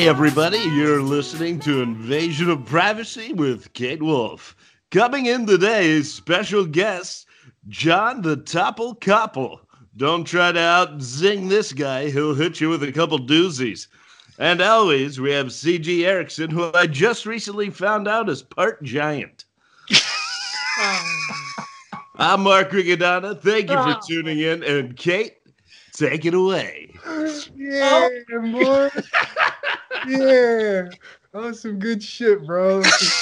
Hey everybody, you're listening to Invasion of Privacy with Kate Wolf. Coming in today, special guest, John the Topple Koppel. Don't try to out-zing this guy, he'll hit you with a couple doozies. And always, we have C.G. Erickson, who I just recently found out is part giant. I'm Mark Rigodana. Thank you for tuning in. And Kate, take it away. Yeah, Mark. Yeah. That was some good shit, bro.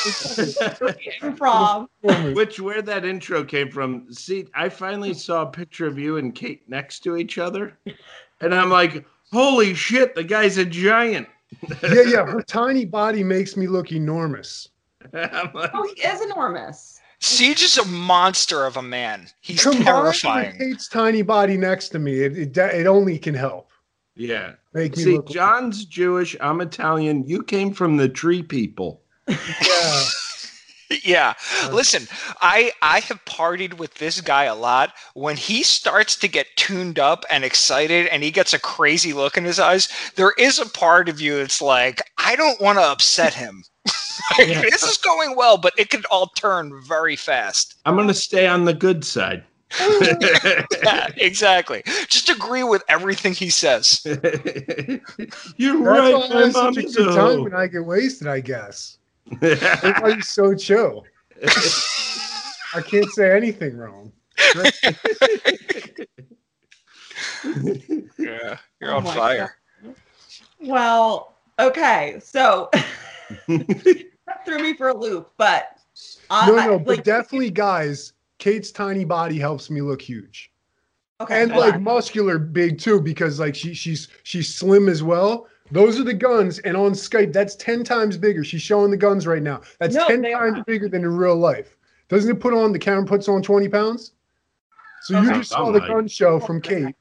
Where that intro came from. See, I finally saw a picture of you and Kate next to each other. And I'm like, holy shit, the guy's a giant. Yeah. Her tiny body makes me look enormous. Oh, he is enormous. Siege is a monster of a man. He's Combined terrifying. With Kate's tiny body next to me, it only can help. Yeah. Make me See, look John's Jewish. I'm Italian. You came from the tree people. Yeah. Yeah. Listen, I have partied with this guy a lot. When he starts to get tuned up and excited and he gets a crazy look in his eyes, there is a part of you that's like, I don't want to upset him. This is going well, but it could all turn very fast. I'm going to stay on the good side. Yeah, exactly. Just agree with everything he says. You're That's right. why I have such a good time when I get wasted, I guess. Everybody's so chill. I can't say anything wrong. Yeah, you're on fire. God. Well, okay, so that threw me for a loop, but but definitely, guys. Kate's tiny body helps me look huge. Okay, and like muscular big too, because like she's slim as well. Those are the guns, and on Skype, that's 10 times bigger. She's showing the guns right now. That's 10 times bigger than in real life. Doesn't it put on, the camera puts on 20 pounds? So you just saw the gun show from Kate.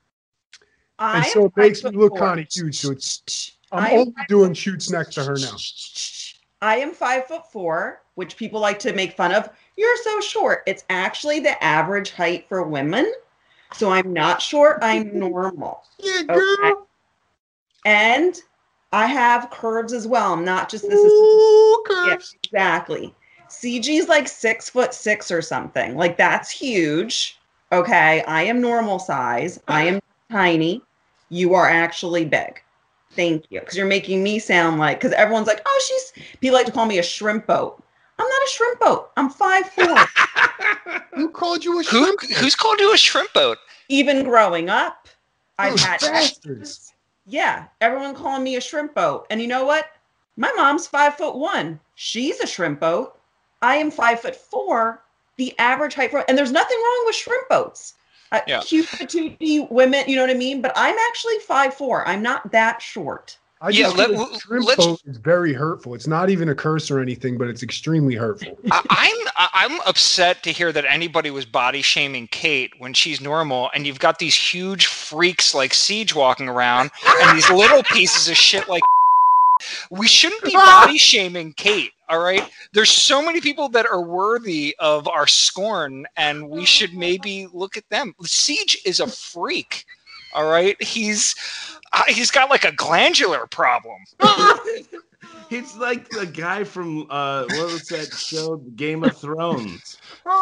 And so it makes me look kind of huge. So I'm only doing shoots next to her now. I am 5'4", which people like to make fun of. You're so short. It's actually the average height for women. So I'm not short. I'm normal. Yeah, girl. Okay? And I have curves as well. I'm not just this. Curves. Yeah, exactly. CG's like 6'6" or something. Like that's huge. Okay. I am normal size. I am tiny. You are actually big. Thank you. Because you're making me sound like, because everyone's like, oh, people like to call me a shrimp boat. I'm not a shrimp boat. I'm 5'4". Who called you a shrimp boat? Who's called you a shrimp boat? Even growing up, I've had bastards. Yeah, everyone calling me a shrimp boat. And you know what? My mom's 5'1". She's a shrimp boat. I am 5'4". The average height and there's nothing wrong with shrimp boats. Cute patootie women, you know what I mean? But I'm actually 5'4". I'm not that short. Shrimp boat is very hurtful. It's not even a curse or anything, but it's extremely hurtful. I'm upset to hear that anybody was body shaming Kate when she's normal, and you've got these huge freaks like Siege walking around, and these little pieces of shit like. We shouldn't be body shaming Kate. All right, there's so many people that are worthy of our scorn, and we should maybe look at them. Siege is a freak. All right, he's got like a glandular problem. He's like the guy from what was that show, Game of Thrones?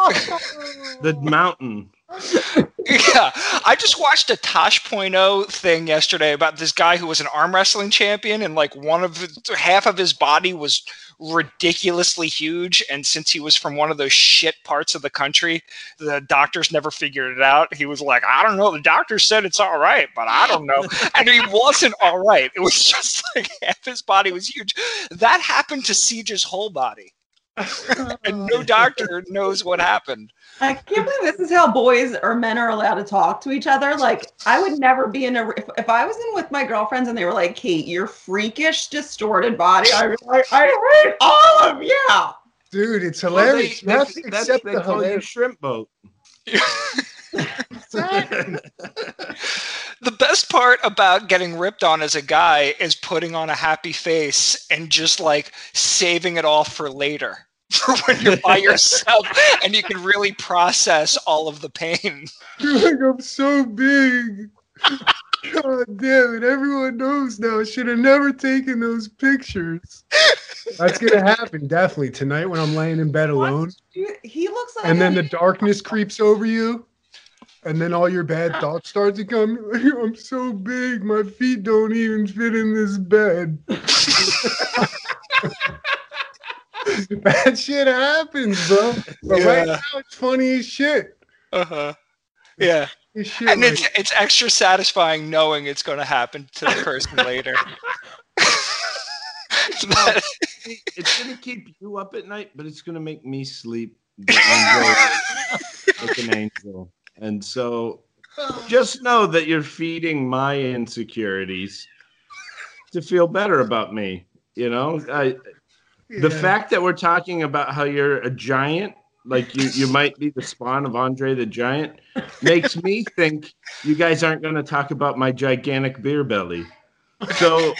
The Mountain. Yeah, I just watched a Tosh.0 thing yesterday about this guy who was an arm wrestling champion, and like half of his body was ridiculously huge, and since he was from one of those shit parts of the country, the doctors never figured it out. He was like, I don't know, the doctor said it's all right, but I don't know. And he wasn't all right. It was just like half his body was huge. That happened to Siege's whole body. And no doctor knows what happened. I can't believe this is how boys or men are allowed to talk to each other. Like, I would never be in if I was in with my girlfriends and they were like, Kate, your freakish, distorted body, I'd be like, I hate all of you. Dude, it's hilarious. Well, they call you shrimp boat. Exactly. The best part about getting ripped on as a guy is putting on a happy face and just like saving it all for later. For when you're by yourself and you can really process all of the pain. You're like, I'm so big. God damn it. Everyone knows now. I should have never taken those pictures. That's going to happen definitely tonight when I'm laying in bed alone. He looks like and then the darkness creeps over you. And then all your bad thoughts start to come. I'm so big. My feet don't even fit in this bed. That shit happens, bro. But right now it's funny as shit. Uh-huh. Yeah. And it's extra satisfying knowing it's going to happen to the person later. It's going to keep you up at night, but it's going to make me sleep like an angel. And so just know that you're feeding my insecurities to feel better about me. You know, the fact that we're talking about how you're a giant, like you might be the spawn of Andre the Giant, makes me think you guys aren't going to talk about my gigantic beer belly. So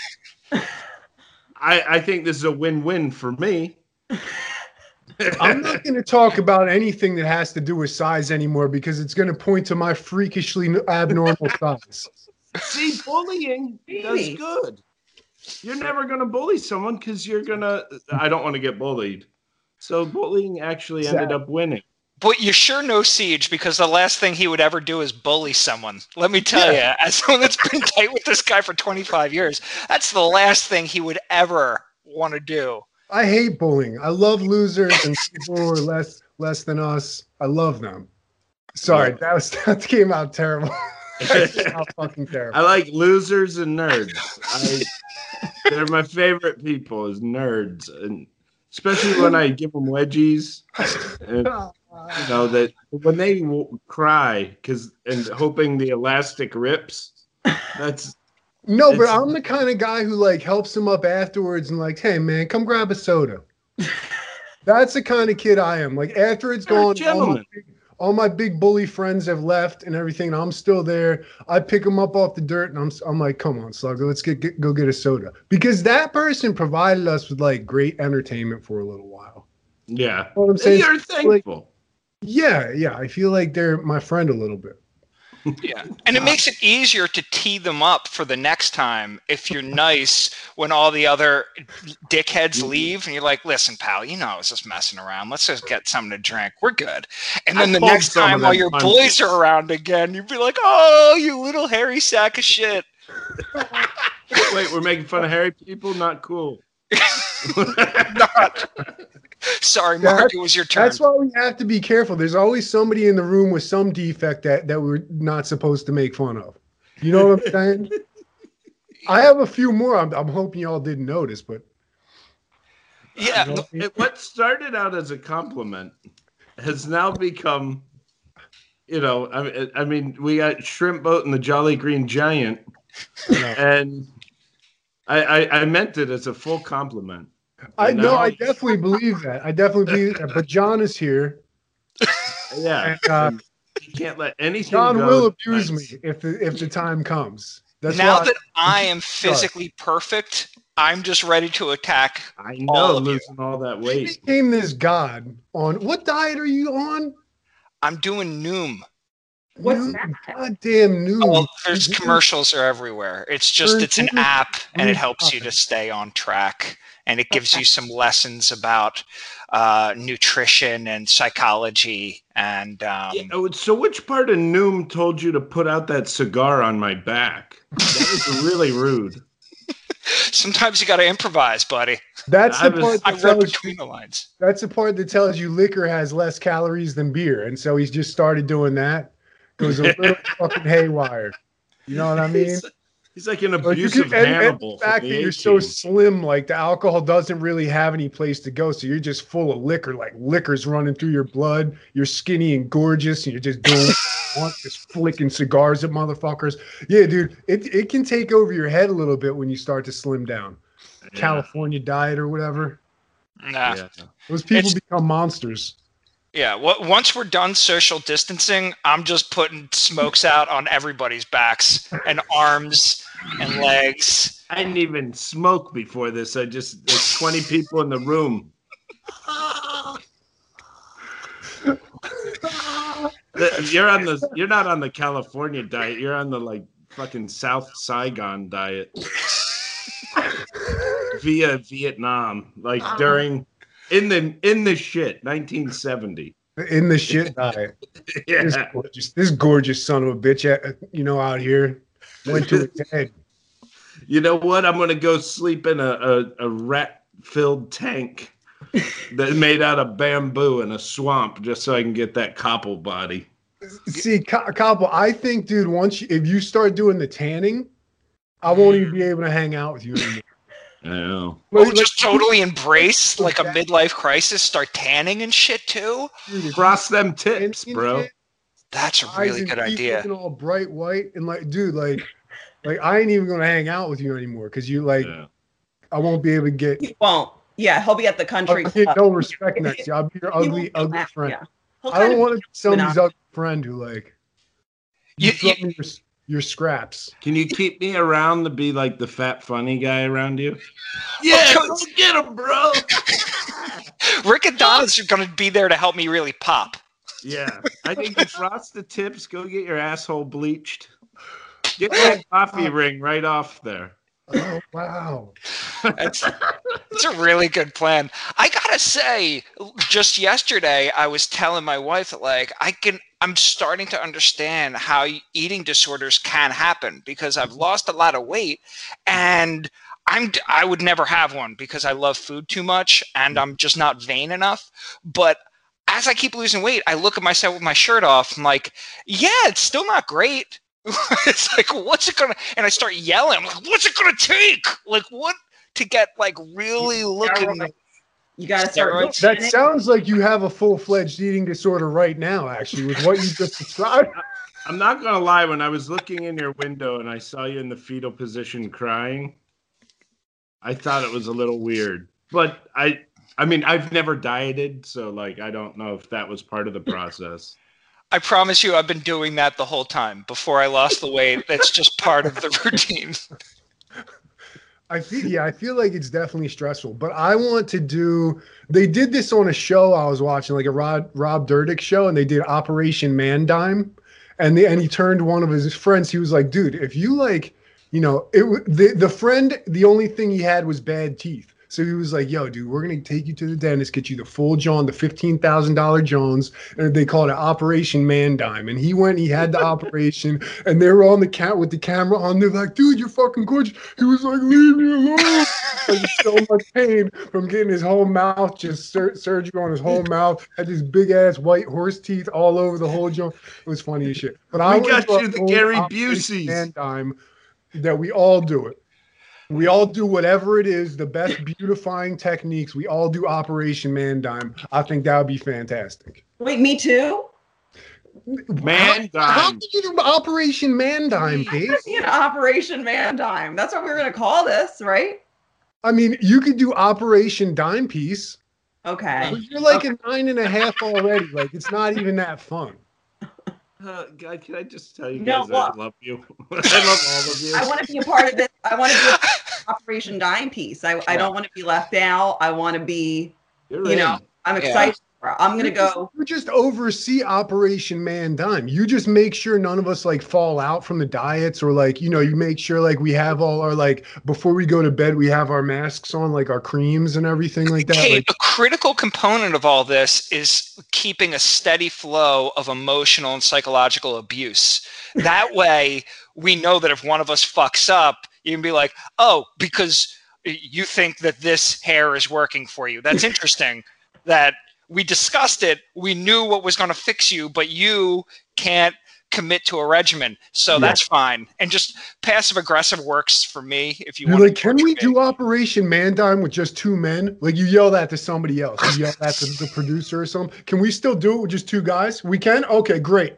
I think this is a win-win for me. I'm not going to talk about anything that has to do with size anymore because it's going to point to my freakishly abnormal size. See, bullying does good. You're never going to bully someone because you're going to... I don't want to get bullied. So bullying actually ended up winning. But you sure know Siege, because the last thing he would ever do is bully someone. Let me tell you, as someone that's been tight with this guy for 25 years, that's the last thing he would ever want to do. I hate bullying. I love losers and people who are less than us. I love them. Sorry, that came out terrible. That came out fucking terrible. I like losers and nerds. They're my favorite people, is nerds, and especially when I give them wedgies. And, you know that when they cry and hoping the elastic rips. But I'm the kind of guy who like helps him up afterwards and like, hey man, come grab a soda. That's the kind of kid I am. Like after it's gone, all my big bully friends have left and everything, and I'm still there. I pick them up off the dirt and I'm like, come on, Slugger, let's go get a soda. Because that person provided us with like great entertainment for a little while. Yeah. You know what I'm saying? You're thankful. Like, yeah. I feel like they're my friend a little bit. Yeah, and it makes it easier to tee them up for the next time if you're nice when all the other dickheads leave and you're like, listen, pal, you know I was just messing around. Let's just get something to drink. We're good. And then the next time while your boys are around again, you'd be like, oh, you little hairy sack of shit. Wait, we're making fun of hairy people? Not cool. Sorry, Mark, it was your turn. That's why we have to be careful. There's always somebody in the room with some defect that we're not supposed to make fun of. You know what I'm saying? I have a few more. I'm hoping y'all didn't notice, but yeah, what started out as a compliment has now become, you know, I mean, we got Shrimp Boat and the Jolly Green Giant, and I meant it as a full compliment. I definitely believe that. But John is here. Yeah. And, you can't let anything John go. will abuse me if the time comes. That's now that I am physically perfect, I'm just ready to attack. I know, losing all that weight. You became this god on what diet are you on? I'm doing Noom. What's that? Goddamn Noom. Well, there's commercials are everywhere. It's an app, and it helps you to stay on track. And it gives you some lessons about nutrition and psychology. And so which part of Noom told you to put out that cigar on my back? That was really rude. Sometimes you got to improvise, buddy. That's the part I read between the lines. That's the part that tells you liquor has less calories than beer. And so he's just started doing that. Goes a little fucking haywire. You know what I mean? He's like an abusive Hannibal. And the fact that you're so slim, like the alcohol doesn't really have any place to go. So you're just full of liquor, like liquor's running through your blood. You're skinny and gorgeous, and you're just doing just flicking cigars at motherfuckers. Yeah, dude, it can take over your head a little bit when you start to slim down. Yeah. California diet or whatever. Nah. Yeah. Those people become monsters. Yeah, once we're done social distancing, I'm just putting smokes out on everybody's backs and arms and legs. I didn't even smoke before this. There's 20 people in the room. You're not on the California diet. You're on the like fucking South Saigon diet via Vietnam, like during in the shit 1970. In the shit diet. Yeah. This gorgeous son of a bitch, out here went to his head. You know what? I'm gonna go sleep in a rat-filled tank that made out of bamboo in a swamp just so I can get that Koppel body. See, Koppel, I think, dude, if you start doing the tanning, I won't even be able to hang out with you anymore. I know. Just totally embrace like a midlife crisis, start tanning and shit too. Cross them tips, bro. That's a really good idea. Looking all bright white and like, dude, like I ain't even gonna hang out with you anymore because you like, I won't be able to get. You won't. Yeah, he'll be at the country club. No respect next year. I'll be your ugly friend. Yeah. I don't want to be somebody's ugly friend who like your scraps. Can you keep me around to be like the fat funny guy around you? Yeah, let's get him, bro. Rick and Donna's are gonna be there to help me really pop. Yeah, I think you frost the tips. Go get your asshole bleached. Get that coffee ring right off there. Oh wow, it's a really good plan. I gotta say, just yesterday I was telling my wife that like I'm starting to understand how eating disorders can happen because I've lost a lot of weight and I would never have one because I love food too much and I'm just not vain enough. But as I keep losing weight, I look at myself with my shirt off. I'm like, yeah, it's still not great. It's like, what's it gonna? And I start yelling. I'm like, what's it gonna take? Like, what to get like really looking? You gotta start. That sounds like you have a full-fledged eating disorder right now. Actually, with what you just described. I'm not gonna lie. When I was looking in your window and I saw you in the fetal position crying, I thought it was a little weird. But I mean, I've never dieted, so like, I don't know if that was part of the process. I promise you I've been doing that the whole time before I lost the weight. That's just part of the routine. I feel like it's definitely stressful, but I want to do, they did this on a show I was watching, like a Rob Dyrdek show, and they did Operation Man Dime, and he turned one of his friends. He was like, dude, if you like, the friend, the only thing he had was bad teeth. So he was like, yo, dude, we're going to take you to the dentist, get you the full John, the $15,000 Jones. And they called it Operation Man Dime. And he went, he had the operation, and they were on the cat with the camera on. They're like, dude, you're fucking gorgeous. He was like, leave me alone. Like, so much pain from getting his whole mouth, just surgery on his whole mouth. Had these big ass white horse teeth all over the whole joint. It was funny as shit. But I got you the Gary Busey's Man Dime that we all do it. We all do whatever it is, the best beautifying techniques. We all do Operation Man Dime. I think that would be fantastic. Wait, me too? Man Dime. How do you do Operation Man Dime, Dave? Operation Man Dime. That's what we're going to call this, right? I mean, you could do Operation Dime Piece. Okay. But you're like a 9.5 already. Like, it's not even that fun. God, can I just tell you guys I love you? I love all of you. I want to be a part of this. I want to be a Operation Dime Piece. I don't want to be left out. I want to be, I'm excited. I'm going to go. You just oversee Operation Man Dime. You just make sure none of us like fall out from the diets, or like, you make sure like we have all our, like, before we go to bed, we have our masks on, like our creams and everything like that. Kate, a critical component of all this is keeping a steady flow of emotional and psychological abuse. That way we know that if one of us fucks up, you can be like, oh, because you think that this hair is working for you. That's interesting that we discussed it. We knew what was going to fix you, but you can't commit to a regimen. So that's fine. And just passive aggressive works for me. If you want, like, can we do Operation Man Dime with just 2 men? Like, you yell that to somebody else. You yell that to the producer or something. Can we still do it with just 2 guys? We can? Okay, great.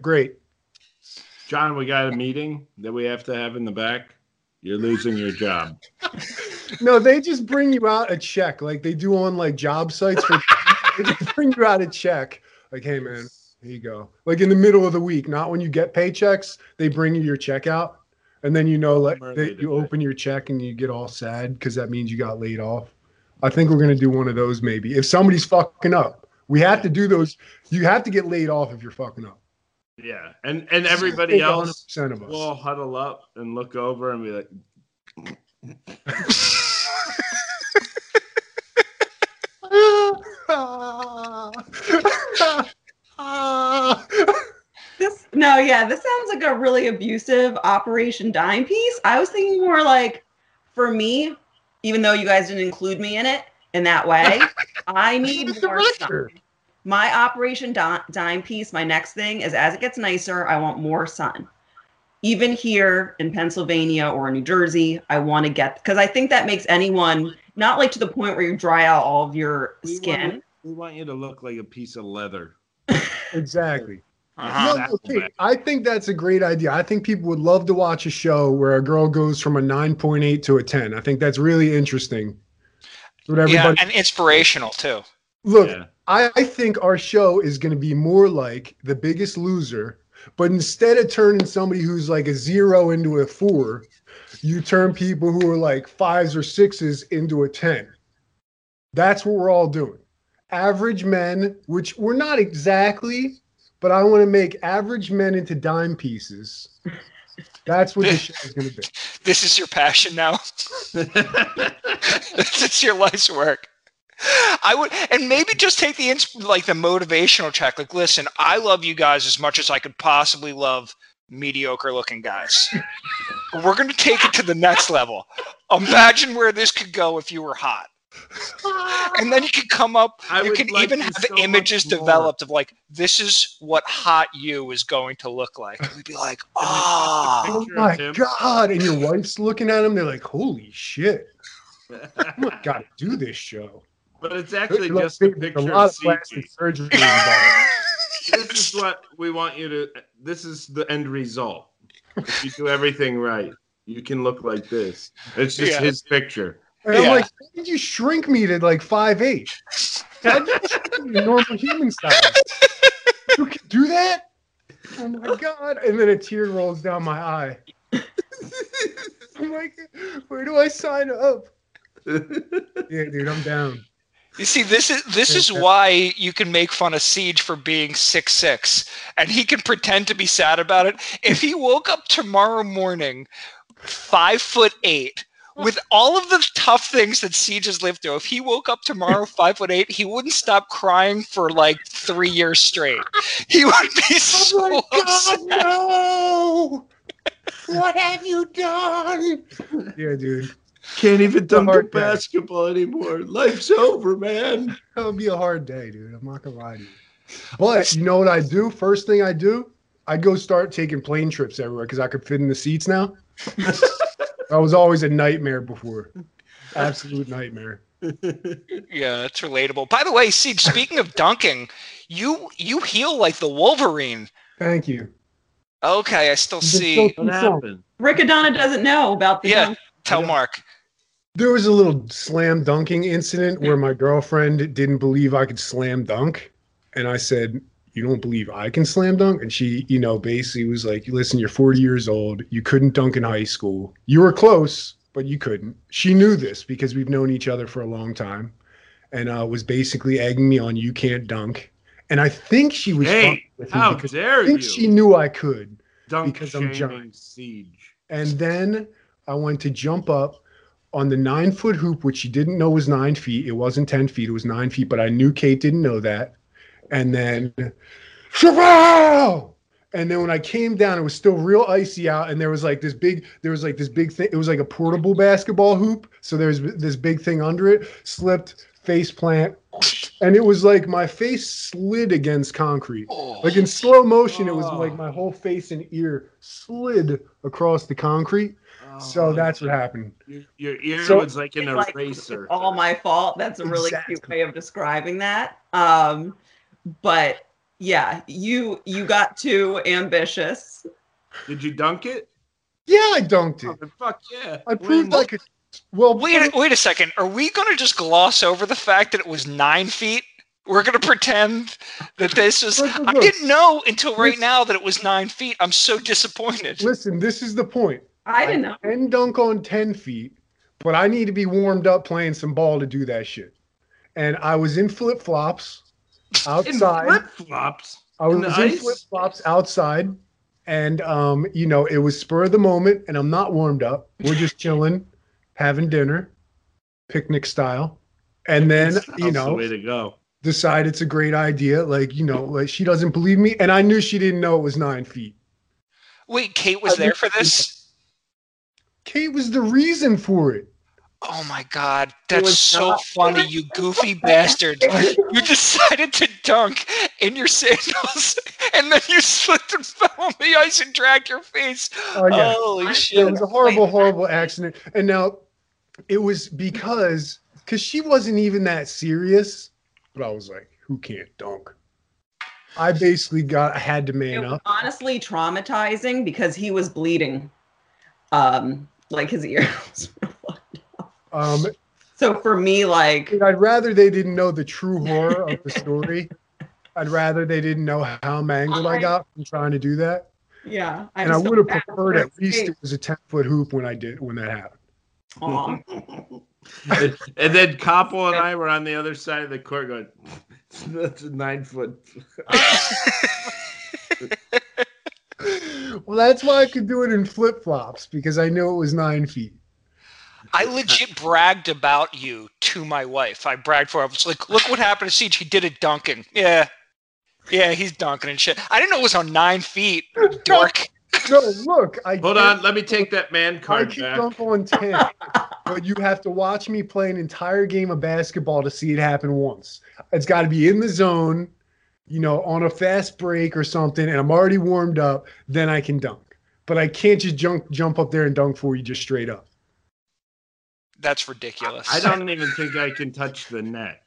John, we got a meeting that we have to have in the back. You're losing your job. No, they just bring you out a check like they do on like job sites. They just bring you out a check. Like, hey, man, here you go. Like in the middle of the week, not when you get paychecks. They bring you your check out. And then, like, you open your check and you get all sad because that means you got laid off. I think we're going to do one of those maybe. If somebody's fucking up, we have to do those. You have to get laid off if you're fucking up. Yeah, and everybody else 100% of us. will huddle up and look over and be like. This sounds like a really abusive Operation Dime piece. I was thinking more like, for me, even though you guys didn't include me in it in that way, I need more sun. My Operation Dime piece, my next thing is, as it gets nicer, I want more sun. Even here in Pennsylvania or New Jersey, I want to get, because I think that makes anyone, not like to the point where you dry out all of your skin. We want you to look like a piece of leather. Exactly. No, okay. I think that's a great idea. I think people would love to watch a show where a girl goes from a 9.8 to a 10. I think that's really interesting. Yeah, and inspirational too. Look, I think our show is going to be more like The Biggest Loser, but instead of turning somebody who's like a 0 into a 4, you turn people who are like 5s or 6s into a 10. That's what we're all doing. Average men, which we're not exactly, but I want to make average men into dime pieces. That's what this show is going to be. This is your passion now. This is your life's work. I would, and maybe just take the motivational track. Like, listen, I love you guys as much as I could possibly love mediocre looking guys. We're going to take it to the next level. Imagine where this could go if you were hot. And then you can come up, you can even have images developed of like, this is what hot you is going to look like. And we'd be like, oh my God. And your wife's looking at him. They're like, holy shit. I got to do this show. But it's actually just a picture of plastic surgery involved. This is what we want you to, this is the end result. If you do everything right, you can look like this. It's just his picture. And I'm like, why did you shrink me to like 5'8"? Why did you shrink me to normal human size? You can do that? Oh my God. And then a tear rolls down my eye. I'm like, where do I sign up? Yeah, dude, I'm down. You see, this is why you can make fun of Siege for being 6'6", and he can pretend to be sad about it. If he woke up tomorrow morning 5'8", with all of the tough things that Siege has lived through, if he woke up tomorrow 5'8", he wouldn't stop crying for like 3 years straight. He would be so oh my upset. God, no! What have you done? Yeah, dude. Can't even dunk a basketball anymore. Life's over, man. It'll be a hard day, dude. I'm not gonna lie to you. But you know what I do? First thing I do, I go start taking plane trips everywhere because I could fit in the seats now. That was always a nightmare before. Absolute nightmare. Yeah, that's relatable. By the way, Siege, speaking of dunking, you heal like the Wolverine. Thank you. Okay, I still see. What happened? Riccadonna doesn't know about the dunk. Tell Mark. There was a little slam dunking incident where my girlfriend didn't believe I could slam dunk. And I said, you don't believe I can slam dunk? And she, basically was like, listen, you're 40 years old. You couldn't dunk in high school. You were close, but you couldn't. She knew this because we've known each other for a long time. And was basically egging me on, you can't dunk. And I think she was fucking with me because I think she knew I could because I'm giant. Siege. And then I went to jump up on the 9-foot hoop, which she didn't know was 9 feet. It wasn't 10 feet. It was 9 feet, but I knew Kate didn't know that. And then, Shabal! And then when I came down, it was still real icy out. And there was like this big thing. It was like a portable basketball hoop. So there's this big thing under it, slipped, face plant. And it was like my face slid against concrete. Like in slow motion, it was like my whole face and ear slid across the concrete. So that's what happened. Your ear was like an eraser. It's all my fault. That's a really cute way of describing that. But yeah, you got too ambitious. Did you dunk it? Yeah, I dunked it. Oh, fuck yeah. I proved I could. Well, wait a second. Are we going to just gloss over the fact that it was 9 feet? We're going to pretend that this was... I didn't know until right now that it was 9 feet. I'm so disappointed. Listen, this is the point. I didn't know. I can dunk on 10 feet, but I need to be warmed up playing some ball to do that shit. And I was in flip-flops, outside. In flip-flops. I was in flip-flops outside, and it was spur of the moment, and I'm not warmed up. We're just chilling, having dinner, picnic style, and then That's the way to go. Decide it's a great idea. Like she doesn't believe me, and I knew she didn't know it was 9 feet. Wait, Kate was there for this? Kate was the reason for it. Oh my God, that's so funny, you goofy bastard. You decided to dunk in your sandals, and then you slipped and fell on the ice and dragged your face. Oh, yeah. Holy shit. It was a horrible, horrible accident. And now it was because she wasn't even that serious, but I was like, who can't dunk? I basically had to man up. Honestly traumatizing because he was bleeding. Like his ear was so for me, like, I'd rather they didn't know the true horror of the story. I'd rather they didn't know how mangled I got from trying to do that. Yeah, and I would have preferred at least it was a 10-foot hoop when that happened. And then Koppel and I were on the other side of the court going, that's a 9-foot. Well, that's why I could do it in flip-flops, because I knew it was 9 feet. I legit bragged about you to my wife. I bragged for her. I was like, look what happened to Siege. He did it dunking. Yeah, he's dunking and shit. I didn't know it was on 9 feet, dork. No, look. Hold on. Let me take that man card back. I can dunk on 10, but you have to watch me play an entire game of basketball to see it happen once. It's got to be in the zone, on a fast break or something, and I'm already warmed up, then I can dunk. But I can't just jump up there and dunk for you just straight up. That's ridiculous. I don't even think I can touch the net.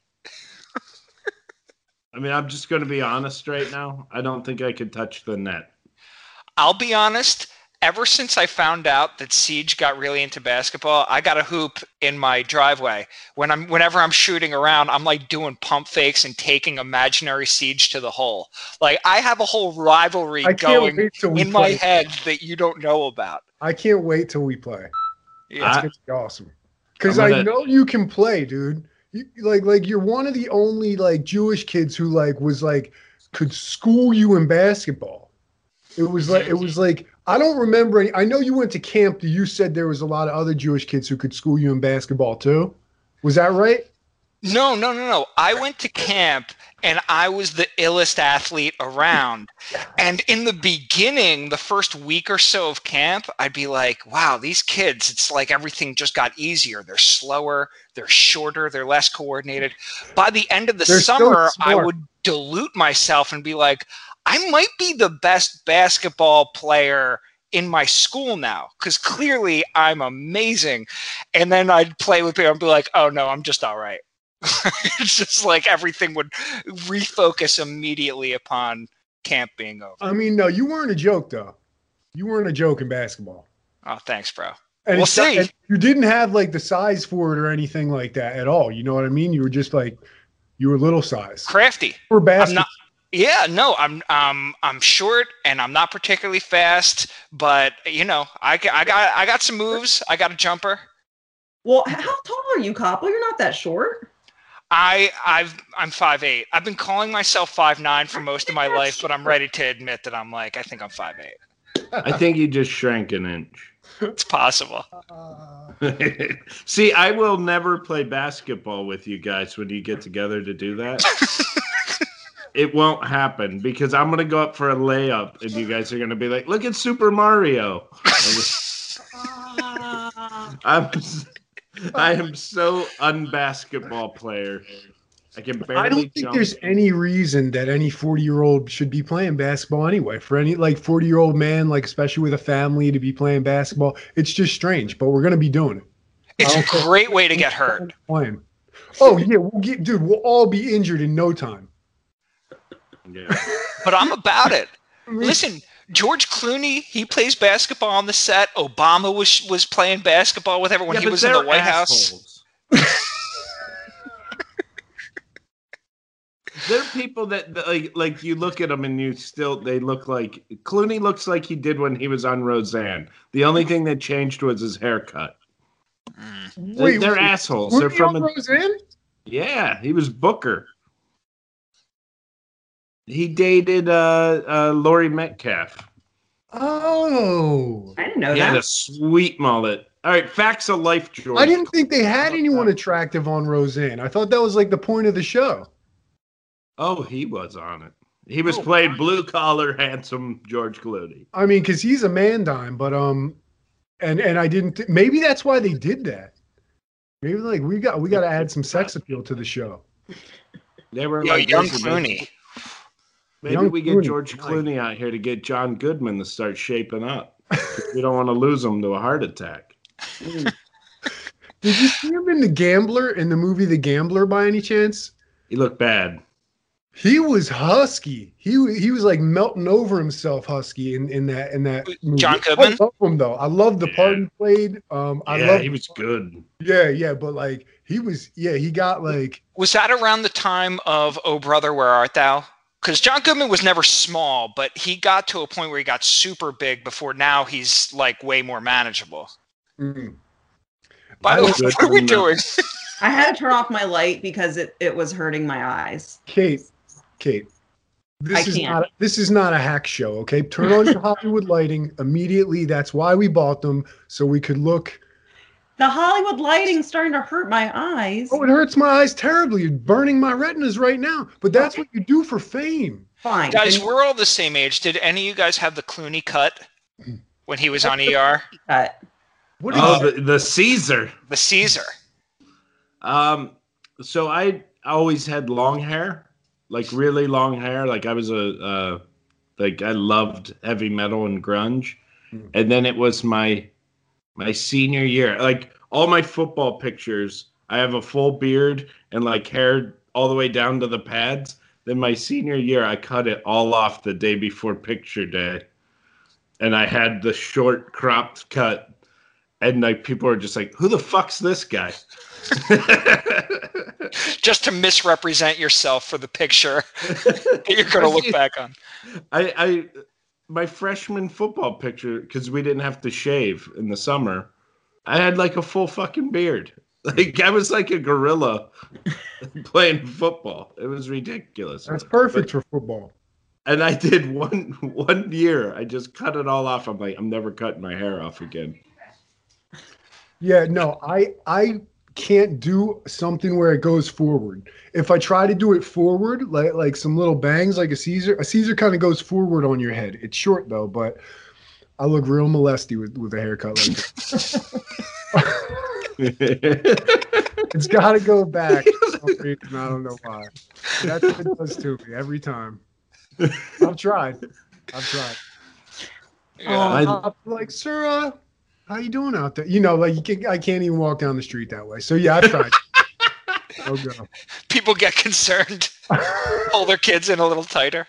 I mean, I'm just going to be honest right now. I don't think I can touch the net. I'll be honest. Ever since I found out that Siege got really into basketball, I got a hoop in my driveway. Whenever I'm shooting around, I'm like doing pump fakes and taking imaginary Siege to the hole. Like, I have a whole rivalry going in my head that you don't know about. I can't wait till we play. Yeah, it's going to be awesome. Because I know you can play, dude. You're one of the only Jewish kids who could school you in basketball. It was like I don't remember any. I know you went to camp. You said there was a lot of other Jewish kids who could school you in basketball too. Was that right? No. I went to camp and I was the illest athlete around. And in the beginning, the first week or so of camp, I'd be like, wow, these kids, it's like everything just got easier. They're slower, they're shorter, they're less coordinated. By the end of the summer, I would dilute myself and be like, I might be the best basketball player in my school now, because clearly I'm amazing. And then I'd play with people and be like, oh no, I'm just all right. It's just like everything would refocus immediately upon camp being over. I mean, no, you weren't a joke, though. You weren't a joke in basketball. Oh, thanks, bro. And we'll see. You didn't have the size for it or anything like that at all. You know what I mean? You were just you were little size. Crafty. For basketball. I'm short and I'm not particularly fast, but I got some moves. I got a jumper. Well, how tall are you, Koppel? You're not that short. I'm 5'8". I've been calling myself 5'9" for most of my life, but I'm ready to admit that I think I'm 5'8". I think you just shrank an inch. It's possible. See, I will never play basketball with you guys when you get together to do that. It won't happen because I'm going to go up for a layup and you guys are going to be like, look at Super Mario. I am so unbasketball player. I can barely I don't think there's any reason that any 40-year-old should be playing basketball anyway. For any 40-year-old man, especially with a family, to be playing basketball, it's just strange. But we're going to be doing it. It's a great way to get hurt. Playing. Oh yeah, we'll all be injured in no time. Yeah. But I'm about it. Listen, George Clooney, he plays basketball on the set. Obama was playing basketball with everyone. He was in the White House. There are people that like you look at them and they look like Clooney looks like he did when he was on Roseanne. The only thing that changed was his haircut. Wait, they're assholes. Were they're from Roseanne? Yeah, he was Booker. He dated Laurie Metcalf. Oh. I didn't know He that. had a sweet mullet. All right, facts of life, George. I didn't think they had anyone attractive on Roseanne. I thought that was like the point of the show. Oh, he was on it. He was playing blue collar, handsome George Clooney. I mean, because he's a man dime, but and I didn't. Maybe that's why they did that. Maybe like we got to add some sex appeal to the show. They were like young Clooney. Maybe we get George Clooney out here to get John Goodman to start shaping up. We don't want to lose him to a heart attack. Did you see him in the movie The Gambler by any chance? He looked bad. He was husky. He was like melting over himself husky in that movie. John Goodman? I love him though. I love the part he played. He was good. Yeah, but like he got like. Was that around the time of Oh Brother, Where Art Thou? Because John Goodman was never small, but he got to a point where he got super big before now he's like way more manageable. Mm. By the way, what are we doing? I had to turn off my light because it was hurting my eyes. Kate, this is not a hack show, okay? Turn on your Hollywood lighting immediately. That's why we bought them, so we could look. The Hollywood lighting's starting to hurt my eyes. Oh, it hurts my eyes terribly. You're burning my retinas right now. But that's what you do for fame. Fine. Guys, we're all the same age. Did any of you guys have the Clooney cut when he was on ER? Cut. The Caesar. The Caesar. So I always had long hair, like really long hair. Like I was I loved heavy metal and grunge. And then it was my senior year. Like all my football pictures, I have a full beard and like hair all the way down to the pads. Then my senior year, I cut it all off the day before picture day. And I had the short cropped cut. And like people are just like, who the fuck's this guy? Just to misrepresent yourself for the picture that you're going to look back on. My freshman football picture, because we didn't have to shave in the summer, I had like a full fucking beard. Like I was like a gorilla playing football. It was ridiculous. That's perfect for football. And I did one year. I just cut it all off. I'm like, I'm never cutting my hair off again. Yeah, no, I can't do something where it goes forward. If I try to do it forward, like some little bangs, like a Caesar kind of goes forward on your head. It's short though, but I look real molesty with a haircut like that. It's got to go back. For some reason, I don't know why. That's what it does to me every time. I've tried. Yeah. I'm like, sir, how you doing out there? You know, like I can't even walk down the street that way. So yeah, I've tried. Oh god. People get concerned. Pull their kids in a little tighter.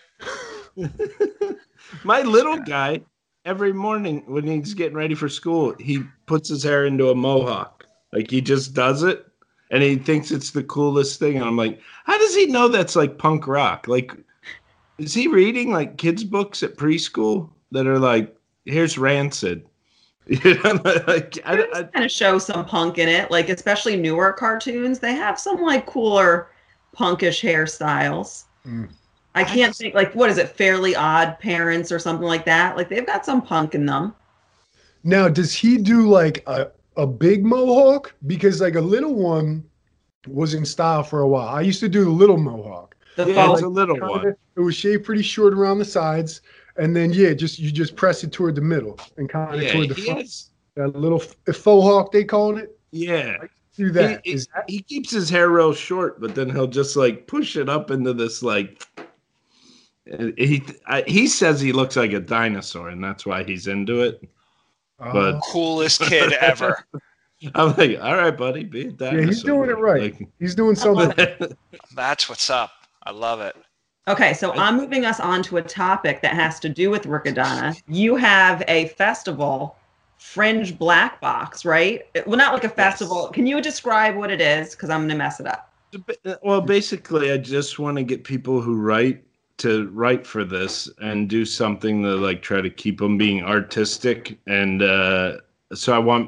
My little guy, every morning when he's getting ready for school, he puts his hair into a mohawk. Like he just does it, and he thinks it's the coolest thing. And I'm like, how does he know that's like punk rock? Like, is he reading like kids' books at preschool that are like, here's Rancid? You know, like I kind of show some punk in it, like especially newer cartoons. They have some like cooler punkish hairstyles. I can't think like what is it, Fairly Odd Parents or something like that. Like they've got some punk in them. Now, does he do like a big mohawk? Because like a little one was in style for a while. I used to do the little mohawk. It's a little one. It was shaved pretty short around the sides. And then, you just press it toward the middle and kind of toward the front. That little faux hawk, they called it. Yeah. Do that. He keeps his hair real short, but then he'll just like push it up into this like. He says he looks like a dinosaur, and that's why he's into it. But coolest kid ever. I'm like, all right, buddy, be a dinosaur. Yeah, he's doing it right. Like, he's doing something. That's what's up. I love it. Okay, so I'm moving us on to a topic that has to do with Riccadonna. You have a festival, Fringe Black Box, right? Well, not like a festival. Yes. Can you describe what it is? Because I'm going to mess it up. Well, basically, I just want to get people who write to write for this and do something to like try to keep them being artistic. And so I want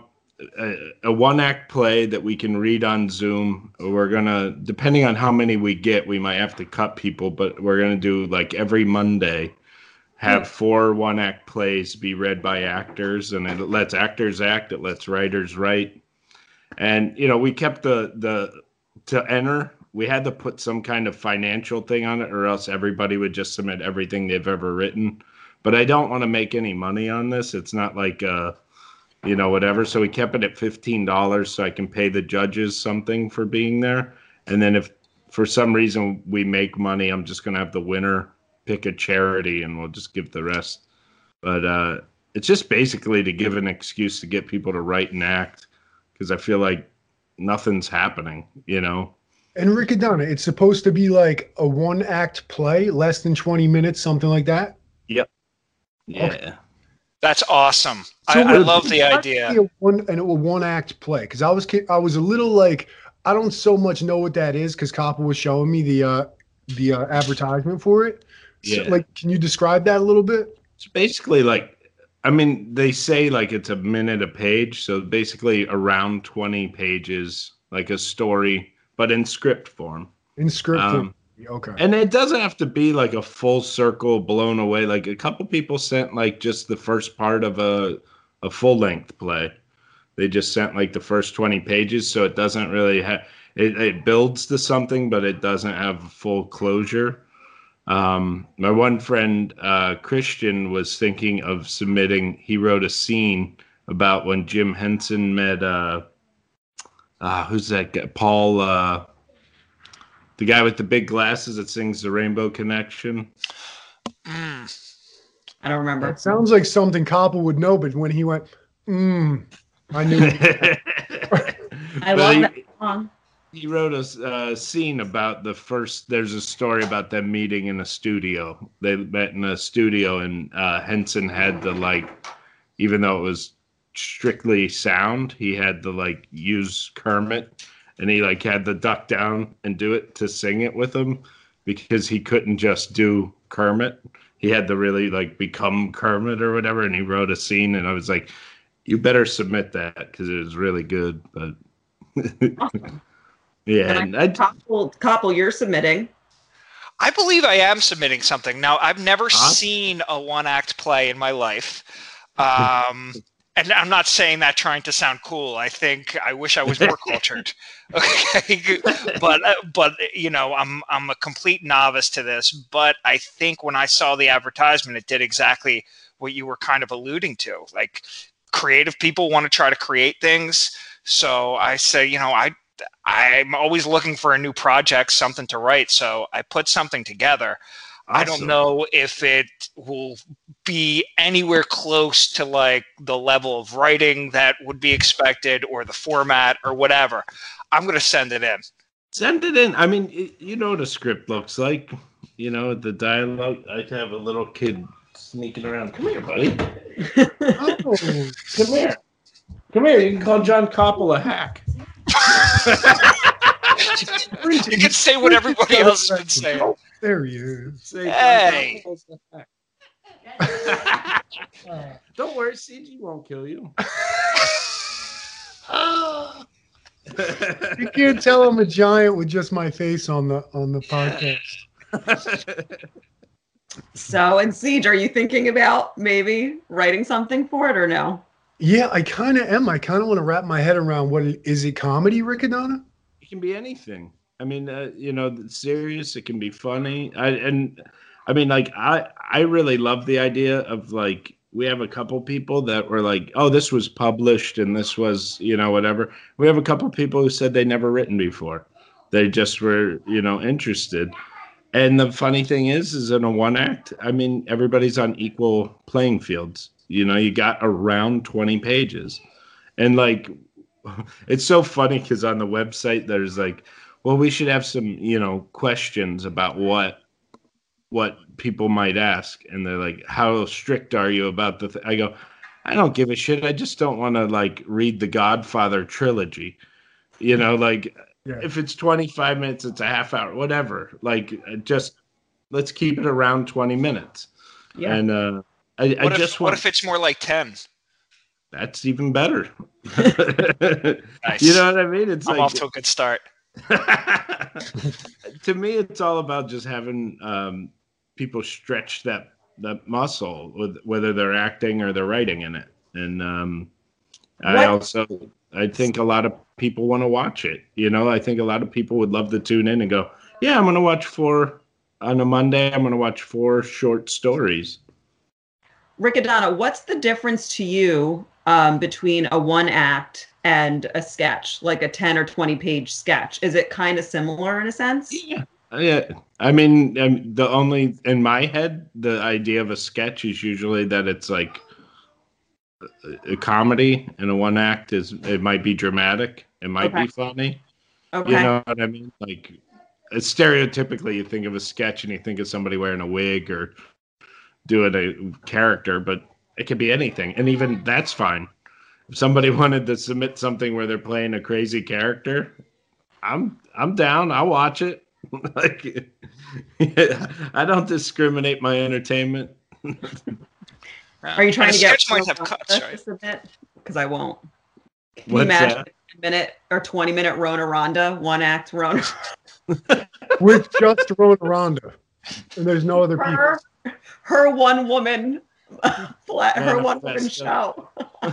a one-act play that we can read on Zoom. We're gonna, depending on how many we get, we might have to cut people, but we're gonna do like every Monday, have 4 one-act plays be read by actors, and it lets actors act, it lets writers write. And we kept the to enter, we had to put some kind of financial thing on it, or else everybody would just submit everything they've ever written. But I don't want to make any money on this. It's not like whatever. So we kept it at $15 so I can pay the judges something for being there. And then if for some reason we make money, I'm just going to have the winner pick a charity and we'll just give the rest. But it's just basically to give an excuse to get people to write and act, because I feel like nothing's happening, And Riccadonna, it's supposed to be like a one-act play, less than 20 minutes, something like that? Yep. Yeah. Okay. That's awesome. So I love the idea. A one-act play, because I was a little like, I don't so much know what that is, because Coppa was showing me the advertisement for it. So, Yeah. can you describe that a little bit? It's basically they say like it's a minute a page, so basically around 20 pages, like a story, but in script form. In script form. Okay. And it doesn't have to be like a full circle blown away. Like a couple people sent like just the first part of a full length play. They just sent like the first 20 pages. So it doesn't really have, it builds to something, but it doesn't have full closure. My one friend, Christian, was thinking of submitting, he wrote a scene about when Jim Henson met, who's that guy? Paul, the guy with the big glasses that sings the Rainbow Connection. I don't remember. It sounds like something Coppa would know, but when he went, I knew. I love that song. He wrote a scene about there's a story about them meeting in a studio. They met in a studio, and Henson had to even though it was strictly sound, he had to use Kermit. And he had to duck down and do it to sing it with him, because he couldn't just do Kermit. He had to really become Kermit or whatever. And he wrote a scene, and I was like, you better submit that, because it was really good. But Awesome. yeah. And Koppel, you're submitting. I believe I am submitting something. Now, I've never seen a one-act play in my life. And I'm not saying that trying to sound cool. I wish I was more cultured. Okay, but I'm a complete novice to this. But I think when I saw the advertisement, it did exactly what you were kind of alluding to. Like, creative people want to try to create things. So I say, I'm always looking for a new project, something to write. So I put something together. Awesome. I don't know if it will be anywhere close to the level of writing that would be expected, or the format, or whatever. I'm going to send it in. Send it in. I mean, you know what a script looks like. The dialogue. I have a little kid sneaking around. Come here, buddy. Oh, come here. Come here. You can call John Koppel a hack. You can say what everybody else has been saying. Oh, there he is. Hey. Don't worry, CG won't kill you. You can't tell I'm a giant with just my face on the podcast. So, and Siege, are you thinking about maybe writing something for it or no? Yeah, I kind of am. I kind of want to wrap my head around is it comedy, Riccadonna? It can be anything. I mean, it's serious. It can be funny. I really love the idea of we have a couple people that were like, oh, this was published and this was, whatever. We have a couple people who said they never written before. They just were, interested. And the funny thing is in a one act, everybody's on equal playing fields. You got around 20 pages. And it's so funny because on the website, there's well, we should have some, questions about what people might ask. And they're like, how strict are you about the I go, I don't give a shit. I just don't want to read the Godfather trilogy. If it's 25 minutes, it's a half hour, whatever. Just let's keep it around 20 minutes. Yeah. And what if it's more like 10? that's even better. Nice. You know what I mean? It's I'm off to a good start. To me, it's all about just having people stretch that muscle, whether they're acting or they're writing in it. And I think a lot of people want to watch it. You know, I think a lot of people would love to tune in and go, yeah, I'm going to watch 4 on a Monday. I'm going to watch 4 short stories. Riccadonna, what's the difference to you between a 1-act and a sketch, like a 10 or 20 page sketch? Is it kind of similar in a sense? Yeah. I mean, in my head, the idea of a sketch is usually that it's like a comedy, and a 1-act it might be dramatic. It might be funny. Okay. You know what I mean? Like, stereotypically, you think of a sketch and you think of somebody wearing a wig or doing a character, but it could be anything. And even that's fine. If somebody wanted to submit something where they're playing a crazy character, I'm down. I'll watch it. Like, I don't discriminate my entertainment. Are you trying to get might have cuts, right? Because I won't. Can What's you imagine that? a minute or 20-minute Rona Ronda, 1-act Rona? With just Rona Ronda, and there's no other people. Her one-woman show.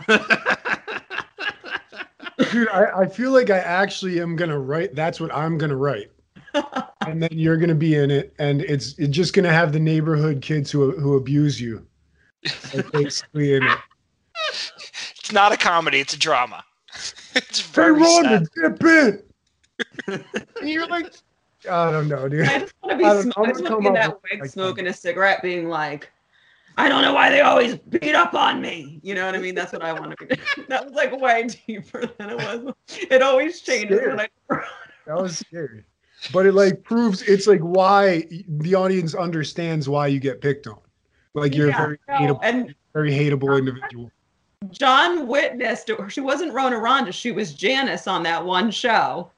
Dude, I feel like I actually am gonna write. That's what I'm gonna write, and then you're gonna be in it, and it's just gonna have the neighborhood kids who abuse you. Like, basically in it. It's not a comedy. It's a drama. It's Hey, very Ronda, sad. dip in. And you're like, I don't know, dude. I just want to be in that wig smoking a cigarette being like, I don't know why they always beat up on me. You know what I mean? That's what I want to be. That was like way deeper than it was. It always changes when I. That was scary. But it like proves it's like why the audience understands why you get picked on. Like you're a very hateable individual. John witnessed it. She wasn't Rona Ronda. She was Janice on that one show.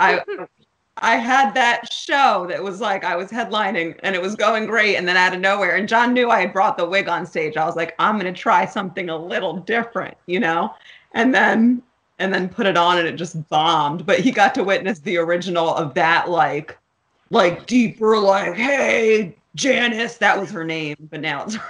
I had that show that was like I was headlining and it was going great, and then out of nowhere, and John knew I had brought the wig on stage. I was like, I'm gonna try something a little different, you know, and then put it on and it just bombed. But he got to witness the original of that, like deeper, like, hey, Janice, that was her name, but now it's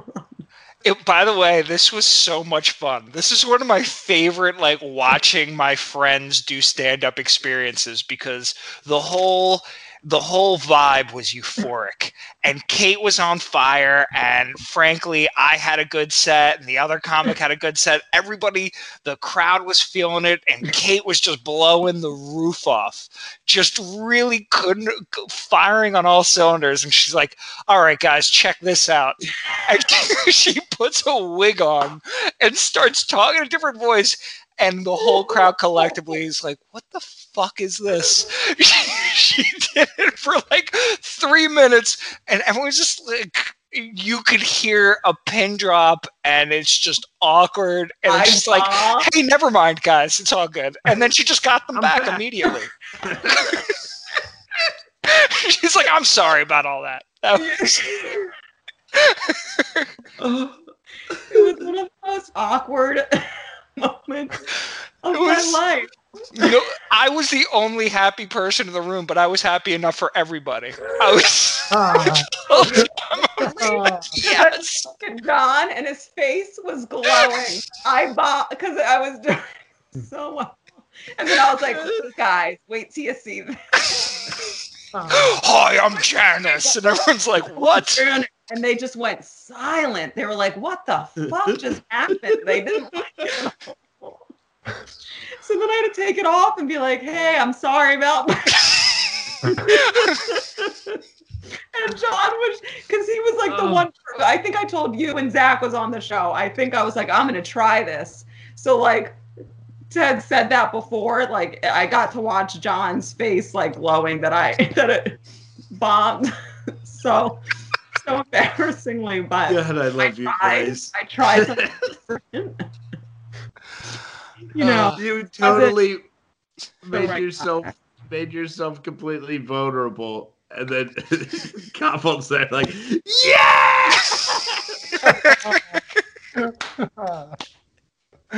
By the way, this was so much fun. This is one of my favorite, like, watching my friends do stand-up experiences, because the whole vibe was euphoric, and Kate was on fire, and frankly, I had a good set, and the other comic had a good set. Everybody, the crowd was feeling it, and Kate was just blowing the roof off, just really firing on all cylinders. And she's like, all right, guys, check this out. And she puts a wig on and starts talking in a different voice, and the whole crowd collectively is like, what the fuck is this? She did it for like 3 minutes, and everyone's just like, you could hear a pin drop, and it's just awkward, and it's just like, hey, never mind, guys, it's all good. And then she just got them back immediately. She's like, I'm sorry about all that. It was one of the most awkward moments of my life. No, I was the only happy person in the room, but I was happy enough for everybody. I was yes. John, and his face was glowing. Because I was doing so well. And then I was like, guys, wait till you see this. Hi, I'm Janice. And everyone's like, what? And they just went silent. They were like, what the fuck just happened? They didn't like it. So then I had to take it off and be like, hey, I'm sorry about that. And John was, because he was like the one, I think I told you when Zach was on the show, I think I was like, I'm going to try this. So like, Ted said that before, like I got to watch John's face like glowing that it bombed. So embarrassingly, but God, I love you guys. I tried something different. You know, you totally made yourself completely vulnerable, and then Koppel's there like, yeah.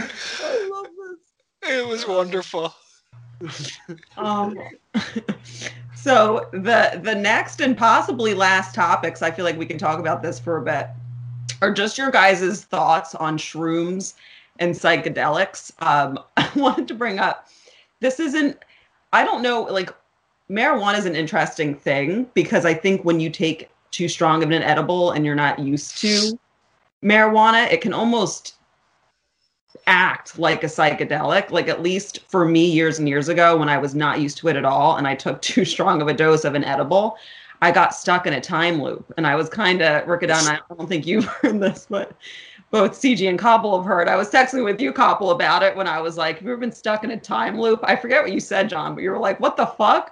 The next and possibly last topics, I feel like we can talk about this for a bit, are just your guys' thoughts on shrooms and psychedelics. I wanted to bring up, I don't know, like marijuana is an interesting thing because I think when you take too strong of an edible and you're not used to marijuana, it can almost act like a psychedelic. Like at least for me years and years ago when I was not used to it at all and I took too strong of a dose of an edible, I got stuck in a time loop. And I was kind of, Rickadown, I don't think you've heard this, but both CG and Koppel have heard. I was texting with you, Koppel, about it when I was like, have you ever been stuck in a time loop? I forget what you said, John, but you were like, what the fuck?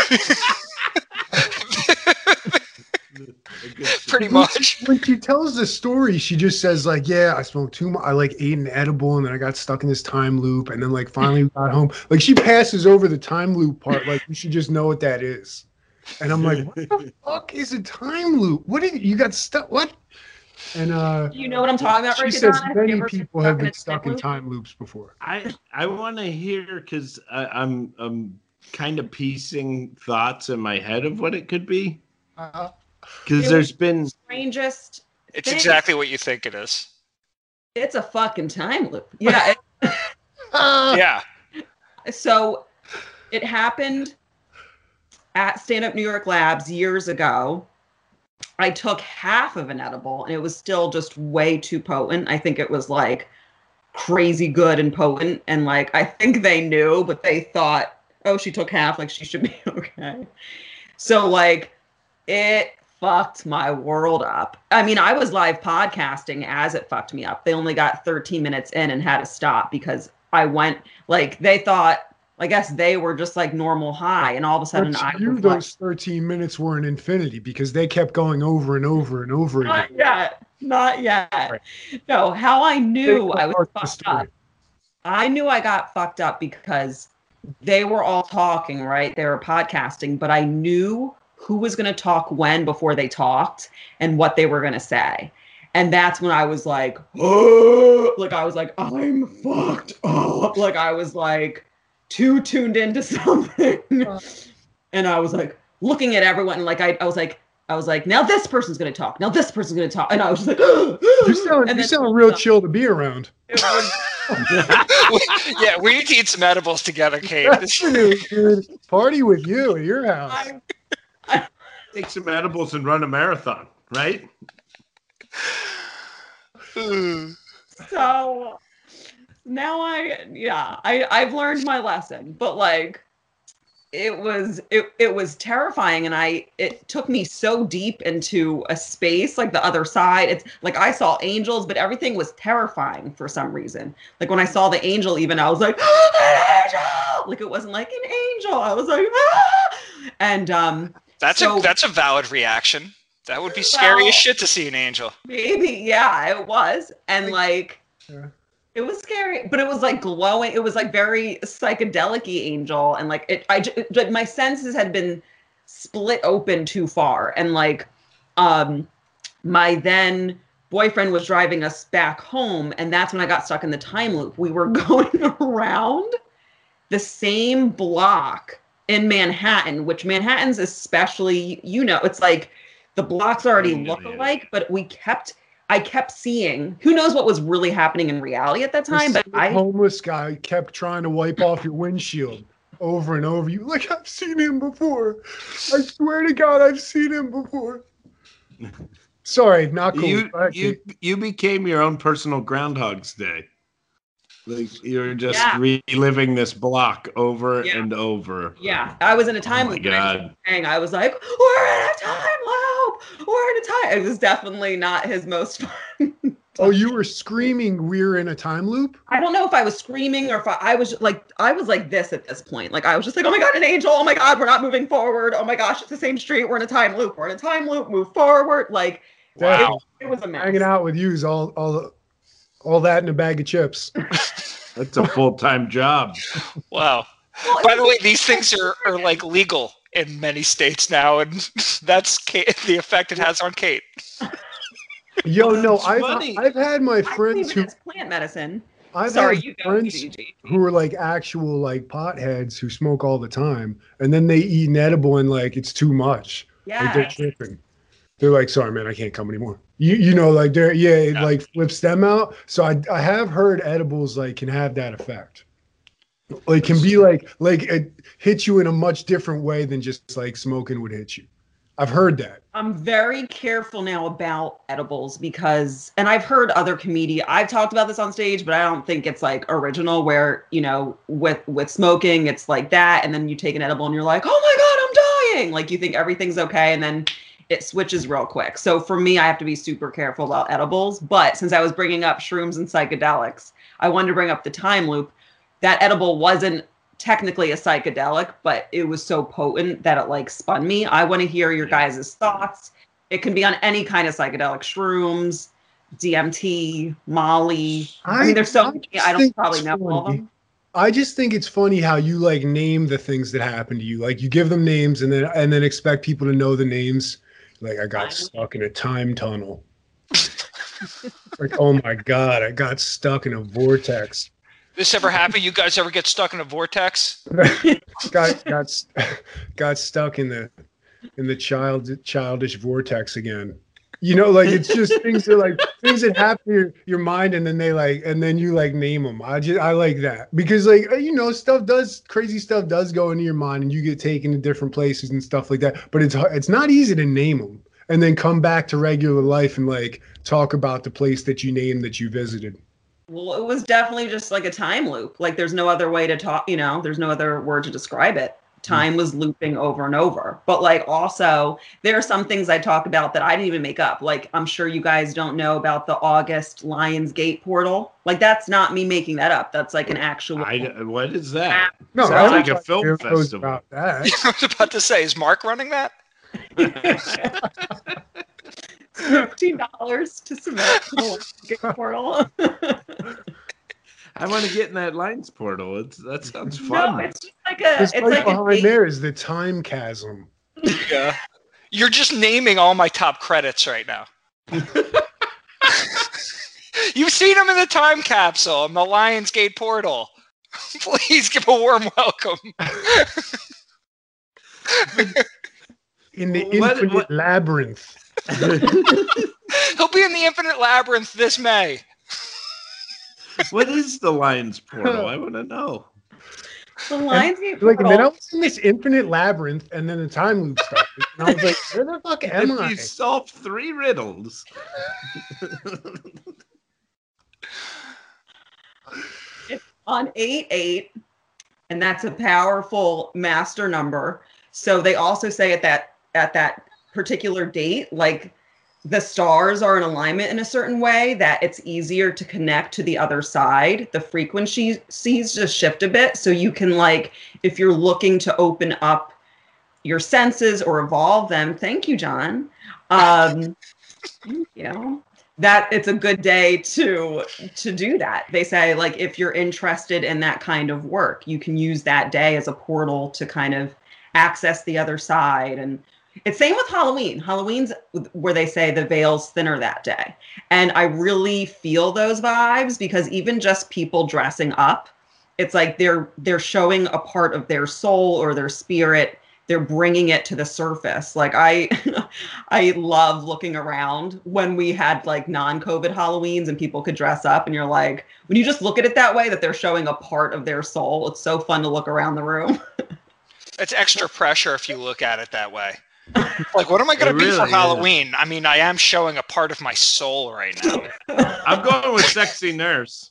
Pretty much. When she tells the story, she just says like, yeah, I smoked too much. I like ate an edible and then I got stuck in this time loop. And then like finally got home. Like she passes over the time loop part. Like you should just know what that is. And I'm like, what the fuck is a time loop? What did you got stuck? What? And do you know what I'm talking about? She says many people have been stuck in time loops before. I want to hear because I'm kind of piecing thoughts in my head of what it could be. Because there's been strangest. It's exactly what you think it is. It's a fucking time loop. Yeah. Yeah. So it happened at Stand Up New York Labs years ago. I took half of an edible and it was still just way too potent. I think it was like crazy good and potent. And like, I think they knew, but they thought, oh, she took half, like she should be okay. So like it fucked my world up. I mean, I was live podcasting as it fucked me up. They only got 13 minutes in and had to stop because I went like, they thought, I guess they were just like normal high, and all of a sudden those 13 minutes were an infinity because they kept going over and over and over again. Not yet. Right. No, how I knew I was fucked up. I knew I got fucked up because they were all talking, right? They were podcasting, but I knew who was going to talk when before they talked and what they were going to say. And that's when I was like, oh, like I was like, I'm fucked up. Like I was like, too tuned into something. And I was like looking at everyone and like I was like, now this person's gonna talk. Now this person's gonna talk. And I was just like, you sound real chill to be around. Yeah, we need to eat some edibles together, Kate. Dude, party with you at your house. Take some edibles and run a marathon, right? So now I've learned my lesson, but like it was terrifying, and it took me so deep into a space like the other side. It's like I saw angels, but everything was terrifying for some reason. Like when I saw the angel, even I was like, an angel! Like it wasn't like an angel. I was like, ah! And that's a valid reaction. That would be scary as shit to see an angel. Maybe, yeah, it was, and like. Yeah. It was scary, but it was like glowing. It was like very psychedelic-y angel. And like my senses had been split open too far. And like, my then boyfriend was driving us back home. And that's when I got stuck in the time loop. We were going around the same block in Manhattan, which Manhattan's especially, it's like the blocks already look alike, but I kept seeing, who knows what was really happening in reality at that time, but homeless guy kept trying to wipe off your windshield over and over. You like, I've seen him before. I swear to God, I've seen him before. Sorry, not cool. You became your own personal Groundhog's Day. Like you're just reliving this block over and over. Yeah, I was in a time loop. And I was like, we're in a time loop. We're in a time. It was definitely not his most fun. Oh, you were screaming, we're in a time loop? I don't know if I was screaming or if I was like this at this point. Like I was just like, oh my God, an angel. Oh my God, we're not moving forward. Oh my gosh, it's the same street. We're in a time loop. We're in a time loop. Move forward. Like, wow. It was a mess. Hanging out with you is all that in a bag of chips. That's a full-time job. Wow. Well, by the way, these things are like legal in many states now, and that's the effect it has on Kate. Yo, no, I've had my friends who it's plant medicine. I've Sorry, had you go, friends Gigi. who are like actual like potheads who smoke all the time, and then they eat an edible and like it's too much. Like they're Yes. tripping. They're like, sorry, man, I can't come anymore. You know, like it like flips them out. So I have heard edibles like can have that effect. Like can be like it hits you in a much different way than just like smoking would hit you. I've heard that. I'm very careful now about edibles because, and I've heard other I've talked about this on stage, but I don't think it's like original where, you know, with smoking, it's like that. And then you take an edible and you're like, oh my God, I'm dying. Like you think everything's okay. And then it switches real quick. So for me, I have to be super careful about edibles. But since I was bringing up shrooms and psychedelics, I wanted to bring up the time loop. That edible wasn't technically a psychedelic, but it was so potent that it like spun me. I want to hear your guys' thoughts. It can be on any kind of psychedelic, shrooms, DMT, Molly. I mean, there's so many. I don't probably know all of them. I just think it's funny how you like name the things that happen to you. Like you give them names and then expect people to know the names. Like I got stuck in a time tunnel. Like, oh my God, I got stuck in a vortex. This ever happen? You guys ever get stuck in a vortex? got stuck in the childish vortex again. You know, like it's just things that happen to your mind, and then you like name them. I like that because like you know crazy stuff does go into your mind, and you get taken to different places and stuff like that. But it's not easy to name them and then come back to regular life and like talk about the place that you named that you visited. Well, it was definitely just like a time loop. Like there's no other way to talk, you know, there's no other word to describe it. Time was looping over and over. But like also there are some things I talk about that I didn't even make up. Like I'm sure you guys don't know about the August Lionsgate portal. Like that's not me making that up. That's like an actual. What is that? No, sounds like a film festival. About that. I was about to say, is Mark running that? $15 to submit to the Lionsgate portal. I want to get in that Lines portal. That sounds fun. No, it's just like a. It's like behind there is the time chasm. Yeah, you're just naming all my top credits right now. You've seen them in the time capsule in the Lionsgate portal. Please give a warm welcome. In the infinite labyrinth. He'll be in the infinite labyrinth this May. What is the Lions portal? I want to know. The Lionsgate portal. Like, and then I was in this infinite labyrinth, and then the time loop started. And I was like, where the fuck am I? You solved 3 riddles. It's on 8/8, and that's a powerful master number. So they also say at that particular date, like the stars are in alignment in a certain way that it's easier to connect to the other side. The frequencies just shift a bit. So you can like, if you're looking to open up your senses or evolve them, thank you, John. You know, that it's a good day to do that. They say like, if you're interested in that kind of work, you can use that day as a portal to kind of access the other side. And it's same with Halloween. Halloween's where they say the veil's thinner that day. And I really feel those vibes because even just people dressing up, it's like they're showing a part of their soul or their spirit. They're bringing it to the surface. Like I love looking around when we had like non-COVID Halloweens and people could dress up and you're like, when you just look at it that way, that they're showing a part of their soul, it's so fun to look around the room. It's extra pressure if you look at it that way. Like, what am I going to be for Halloween? I mean, I am showing a part of my soul right now. I'm going with sexy nurse.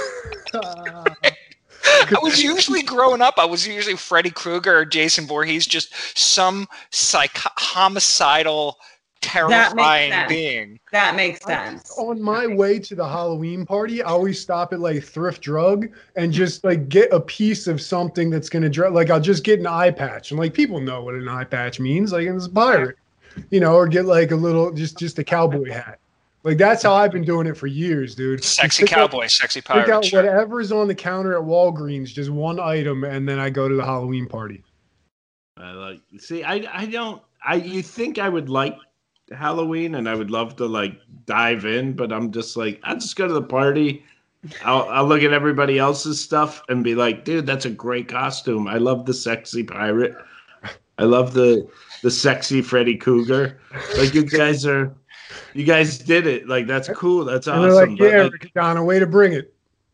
I was usually growing up, I was usually Freddy Krueger or Jason Voorhees, just some homicidal, terrifying being. That makes sense. On my way to the Halloween party, I always stop at like Thrift Drug and just like get a piece of something that's gonna like I'll just get an eye patch and like people know what an eye patch means, like it's a pirate, you know, or get like a little just a cowboy hat. Like that's how I've been doing it for years, dude. Sexy cowboy, sexy pirate. Pick out whatever's on the counter at Walgreens, just one item, and then I go to the Halloween party. You think I would like Halloween and I would love to like dive in, but I'm just like, I'll just go to the party I'll look at everybody else's stuff and be like, dude, that's a great costume. I love the sexy pirate. I love the sexy Freddy Cougar. Like you guys did it. Like that's cool. That's awesome. And they're like, yeah, Rick Donna, way to bring it.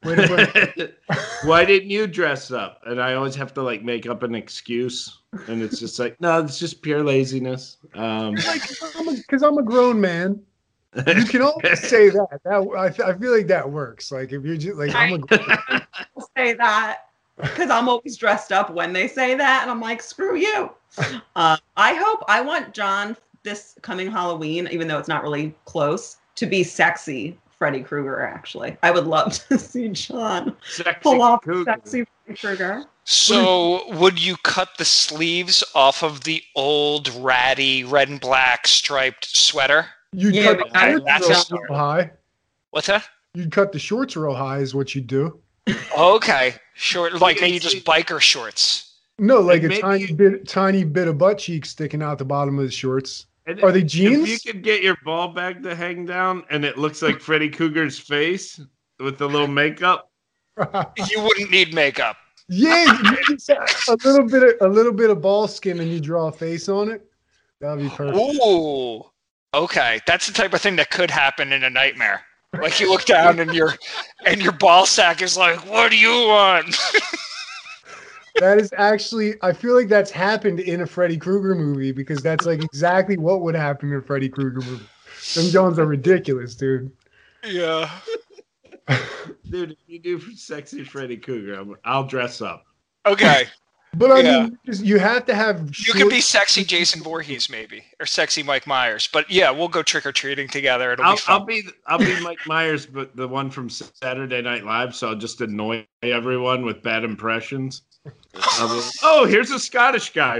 Why didn't you dress up? And I always have to like make up an excuse, and it's just like, no, it's just pure laziness. Because I'm a grown man. You can always say that. I feel like that works. Like if you're just like, I'm a grown man. Say that because I'm always dressed up when they say that, and I'm like, screw you. I want John this coming Halloween, even though it's not really close, to be sexy Freddy Krueger. Actually, I would love to see John pull off sexy Freddy Krueger. So, would you cut the sleeves off of the old ratty red and black striped sweater? You'd cut the shorts real high. What's that? You'd cut the shorts real high, is what you'd do. Okay, short, like maybe just biker shorts. No, like tiny bit of butt cheek sticking out the bottom of the shorts. Are they jeans? If you could get your ball bag to hang down and it looks like Freddy Cougar's face with the little makeup, you wouldn't need makeup. Yeah, a little bit of ball skin and you draw a face on it. That'd be perfect. Ooh, okay, that's the type of thing that could happen in a nightmare. Like you look down and your ball sack is like, "What do you want?" That is actually, I feel like that's happened in a Freddy Krueger movie because that's like exactly what would happen in a Freddy Krueger movie. Them Jones are ridiculous, dude. Yeah. Dude, if you do sexy Freddy Krueger, I'll dress up. Okay. But I mean, you have to have. You could be sexy Jason Voorhees, maybe, or sexy Mike Myers. But yeah, we'll go trick or treating together. It'll be fun. I'll be Mike Myers, but the one from Saturday Night Live. So I'll just annoy everyone with bad impressions. Oh, here's a Scottish guy.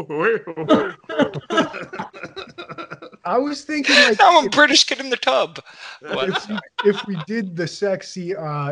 I was thinking like now I'm British kid in the tub. If we did the sexy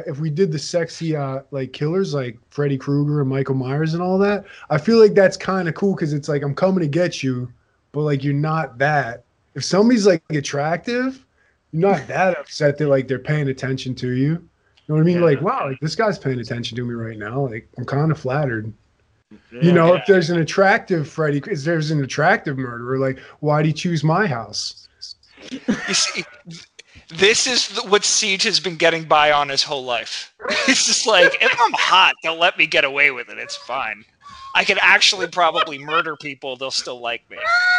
like killers like Freddy Krueger and Michael Myers and all that, I feel like that's kind of cool because it's like I'm coming to get you, but like you're not that. If somebody's like attractive, you're not that upset that like they're paying attention to you. You know what I mean? Yeah. Like, wow, like this guy's paying attention to me right now. Like, I'm kind of flattered. Yeah, you know, if there's an attractive Freddy, if there's an attractive murderer, like, why'd he choose my house? You see, this is what Siege has been getting by on his whole life. It's just like, if I'm hot, they'll let me get away with it. It's fine. I could actually probably murder people. They'll still like me.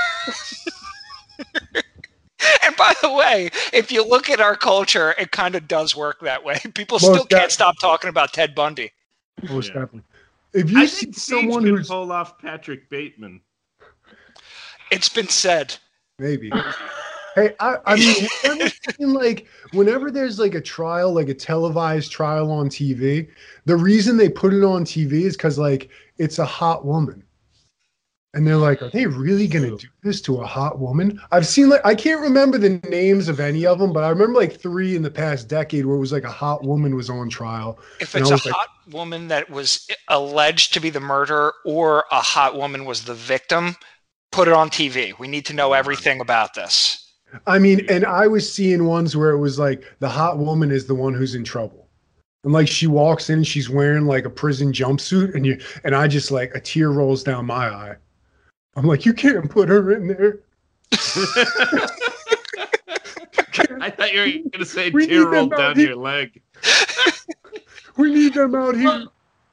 And by the way, if you look at our culture, it kind of does work that way. People still can't stop talking about Ted Bundy. Most definitely. If you see someone who pull off Patrick Bateman, it's been said. Maybe. Hey, I mean, like whenever there's like a trial, like a televised trial on TV, the reason they put it on TV is because like it's a hot woman. And they're like, are they really going to do this to a hot woman? I've seen, like, I can't remember the names of any of them, but I remember like 3 in the past decade where it was like a hot woman was on trial. If it's a hot woman that was alleged to be the murderer or a hot woman was the victim, put it on TV. We need to know everything about this. I mean, and I was seeing ones where it was like the hot woman is the one who's in trouble. And like she walks in and she's wearing like a prison jumpsuit and I just like a tear rolls down my eye. I'm like, you can't put her in there. I thought you were going to say tear rolled down your leg. We need them out here.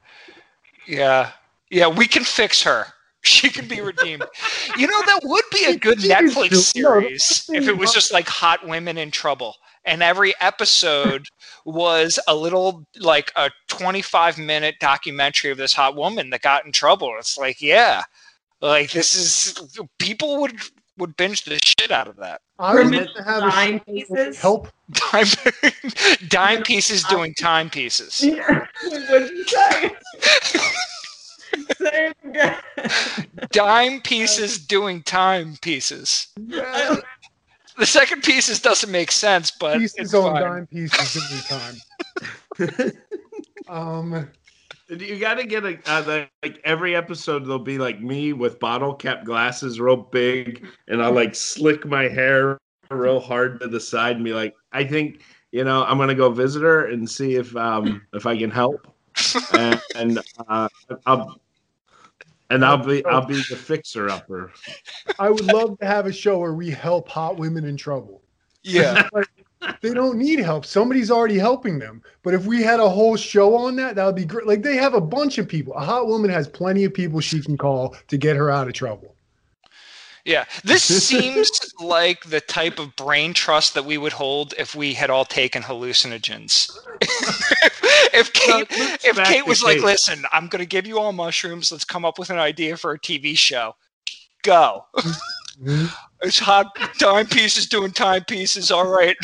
Yeah, we can fix her. She can be redeemed. You know, that would be a good Netflix series if it was just like hot women in trouble. And every episode was a little like a 25-minute documentary of this hot woman that got in trouble. It's like, yeah. Like this is people would binge the shit out of that. I would have dime pieces. Help. Dime pieces doing timepieces. Yeah. What did you say? Say it again. Dime pieces doing timepieces. Yeah. The second pieces doesn't make sense, but pieces it's on fine. Dime pieces every time. You got to get like every episode there'll be like me with bottle cap glasses real big and I'll like slick my hair real hard to the side and be like, I think I'm gonna go visit her and see if I can help, and I'll be the fixer upper. I would love to have a show where we help hot women in trouble. Yeah. They don't need help. Somebody's already helping them. But if we had a whole show on that would be great. Like, they have a bunch of people. A hot woman has plenty of people she can call to get her out of trouble. Yeah. This seems like the type of brain trust that we would hold if we had all taken hallucinogens. if Kate was like, listen, I'm going to give you all mushrooms. Let's come up with an idea for a TV show. Go. Mm-hmm. It's hot timepieces doing timepieces. All right.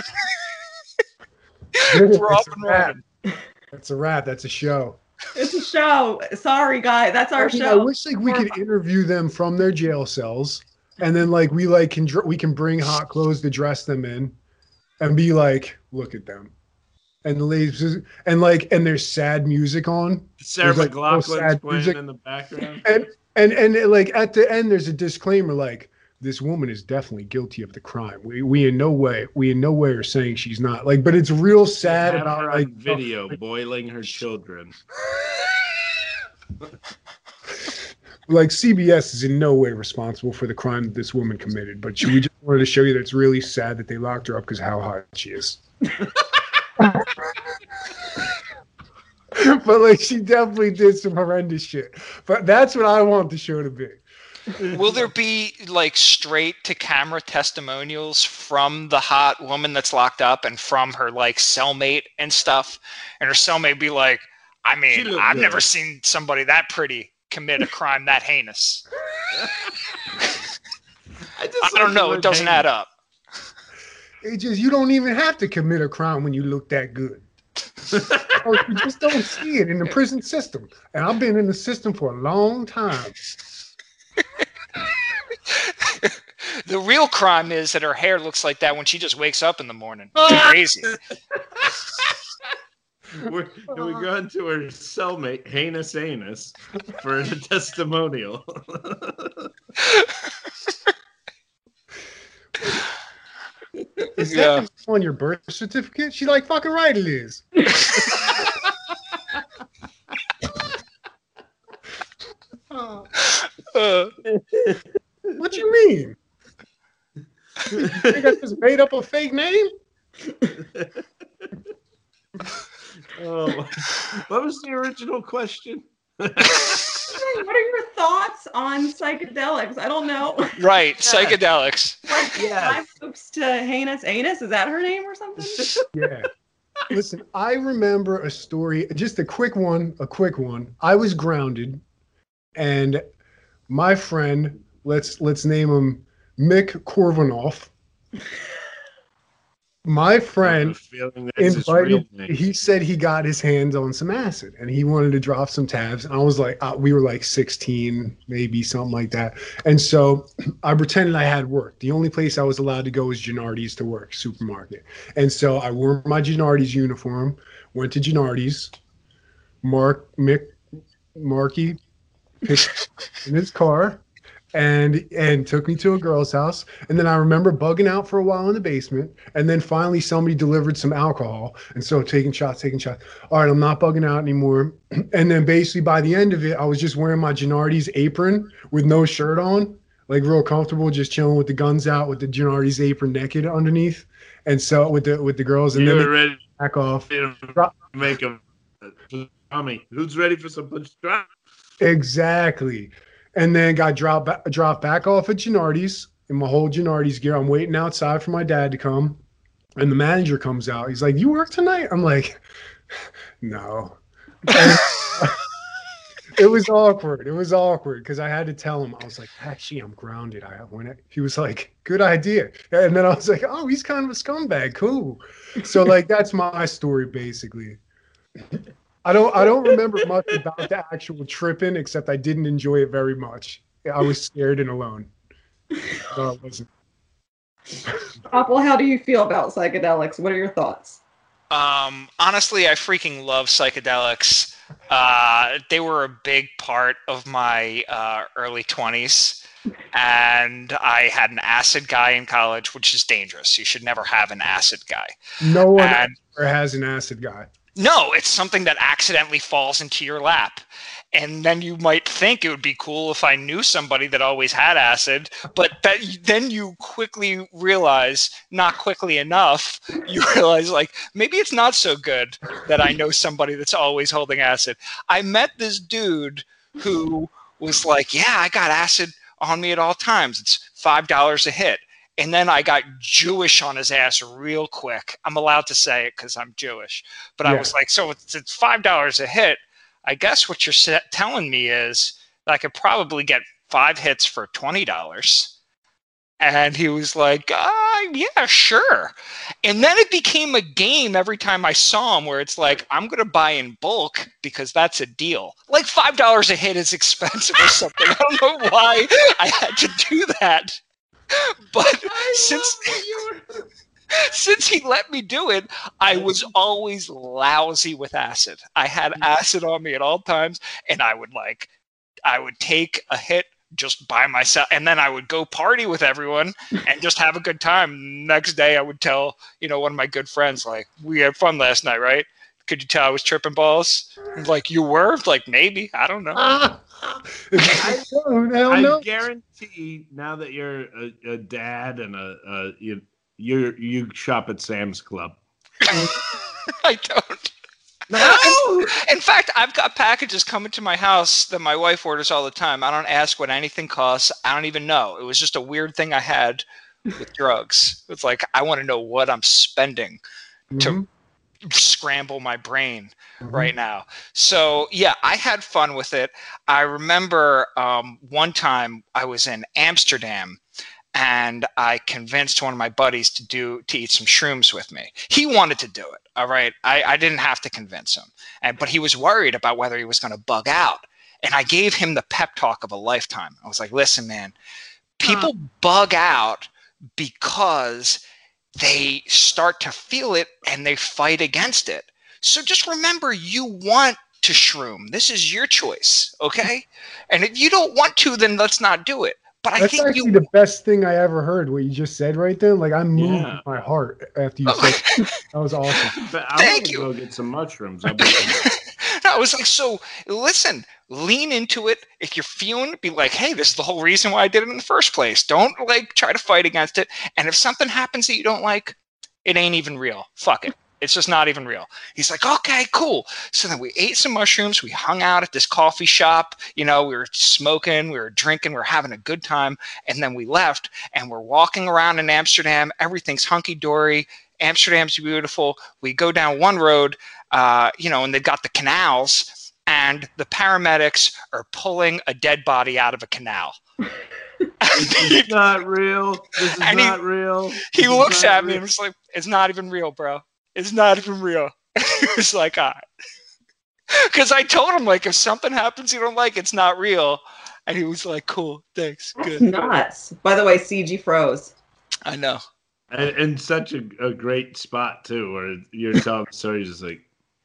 We're up and running. That's a wrap. That's a show. It's a show. Sorry, guys. That's our show. I wish we could interview them from their jail cells, and then we can bring hot clothes to dress them in, and be like, look at them, and the ladies, and there's sad music on. Sarah McLachlan's playing in the background, and like at the end, there's a disclaimer like, this woman is definitely guilty of the crime. We in no way are saying she's not. Like, but it's real sad about like video boiling her children. Like, CBS is in no way responsible for the crime that this woman committed, but we just wanted to show you that it's really sad that they locked her up because how hot she is. But like, she definitely did some horrendous shit. But that's what I want the show to be. Will there be like straight to camera testimonials from the hot woman that's locked up and from her like cellmate and stuff? And her cellmate be like, I mean, I've never seen somebody that pretty commit a crime that heinous. I don't know. It doesn't add up. It just, you don't even have to commit a crime when you look that good. You just don't see it in the prison system. And I've been in the system for a long time. The real crime is that her hair looks like that when she just wakes up in the morning. It's crazy. We're going to her cellmate, Heinous Anus, for a testimonial. Is that on your birth certificate? She's like, fucking right it is. What you mean? You think I just made up a fake name? Oh, what was the original question? What are your thoughts on psychedelics? I don't know. Right, psychedelics. Five Oops to Heinous Anus. Is that her name or something? Yeah. Listen, I remember a story, just a quick one. I was grounded, and my friend, let's name him Mick Korvanoff. My friend he said he got his hands on some acid and he wanted to drop some tabs. And I was like, we were like 16, maybe something like that. And so I pretended I had work. The only place I was allowed to go was Gennardi's to work, supermarket. And so I wore my Gennardi's uniform, went to Gennardi's, Marky picked in his car and took me to a girl's house. And then I remember bugging out for a while in the basement. And then finally somebody delivered some alcohol. And so taking shots. All right, I'm not bugging out anymore. And then basically by the end of it, I was just wearing my Gennardi's apron with no shirt on, like real comfortable, just chilling with the guns out with the Gennardi's apron naked underneath. And so with the girls, and you then were ready back off. Make them Tommy, who's ready for some pastrami? Exactly. And then got dropped back off at Gennardi's in my whole Gennardi's gear. I'm waiting outside for my dad to come. And the manager comes out. He's like, "You work tonight?" I'm like, "No." It was awkward. Because I had to tell him. I was like, "Actually, I'm grounded." He was like, "Good idea." And then I was like, "Oh, he's kind of a scumbag. Cool." So like, that's my story basically. I don't remember much about the actual tripping, except I didn't enjoy it very much. I was scared and alone. No, I wasn't. Well, how do you feel about psychedelics? What are your thoughts? Honestly, I freaking love psychedelics. They were a big part of my early 20s. And I had an acid guy in college, which is dangerous. You should never have an acid guy. No one ever has an acid guy. No, it's something that accidentally falls into your lap. And then you might think it would be cool if I knew somebody that always had acid, but then you quickly realize, not quickly enough, you realize like maybe it's not so good that I know somebody that's always holding acid. I met this dude who was like, yeah, I got acid on me at all times. It's $5 a hit. And then I got Jewish on his ass real quick. I'm allowed to say it because I'm Jewish. But yeah. I was like, so it's $5 a hit. I guess what you're telling me is that I could probably get 5 hits for $20. And he was like, yeah, sure. And then it became a game every time I saw him where it's like, I'm going to buy in bulk because that's a deal. Like $5 a hit is expensive or something. I don't know why I had to do that. But since he let me do it, I was always lousy with acid. I had acid on me at all times, and I would take a hit just by myself, and then I would go party with everyone and just have a good time. Next day, I would tell one of my good friends, like, we had fun last night, right? Could you tell I was tripping balls? Like, you were? Like, maybe. I don't know. I guarantee now that you're a dad and you shop at Sam's Club. I don't. No! In fact, I've got packages coming to my house that my wife orders all the time. I don't ask what anything costs. I don't even know. It was just a weird thing I had with drugs. It's like, I want to know what I'm spending to scramble my brain right now. So yeah, I had fun with it. I remember one time I was in Amsterdam and I convinced one of my buddies to eat some shrooms with me. He wanted to do it. All right. I didn't have to convince him. But he was worried about whether he was going to bug out. And I gave him the pep talk of a lifetime. I was like, listen, man, people bug out because they start to feel it and they fight against it. So just remember, you want to shroom. This is your choice, okay? And if you don't want to, then let's not do it. But that's actually the best thing I ever heard, what you just said right there. Like, I'm moved in my heart after you said that. That was awesome. Thank you. Go get some mushrooms. No, I was like, so listen, lean into it. If you're feeling it, be like, hey, this is the whole reason why I did it in the first place. Don't try to fight against it. And if something happens that you don't like, it ain't even real. Fuck it. It's just not even real. He's like, okay, cool. So then we ate some mushrooms. We hung out at this coffee shop. We were smoking, we were drinking, we were having a good time. And then we left and we're walking around in Amsterdam. Everything's hunky-dory. Amsterdam's beautiful. We go down one road, and they've got the canals, and the paramedics are pulling a dead body out of a canal. This is not real. This is not real. He looks at me and was like, it's not even real, bro. It's not even real. He was like, all right. Because I told him, like, if something happens you don't like, it's not real. And he was like, cool, thanks. That's good. Nuts. By the way, CG froze. I know. And such a great spot, too, where you're telling the story just like...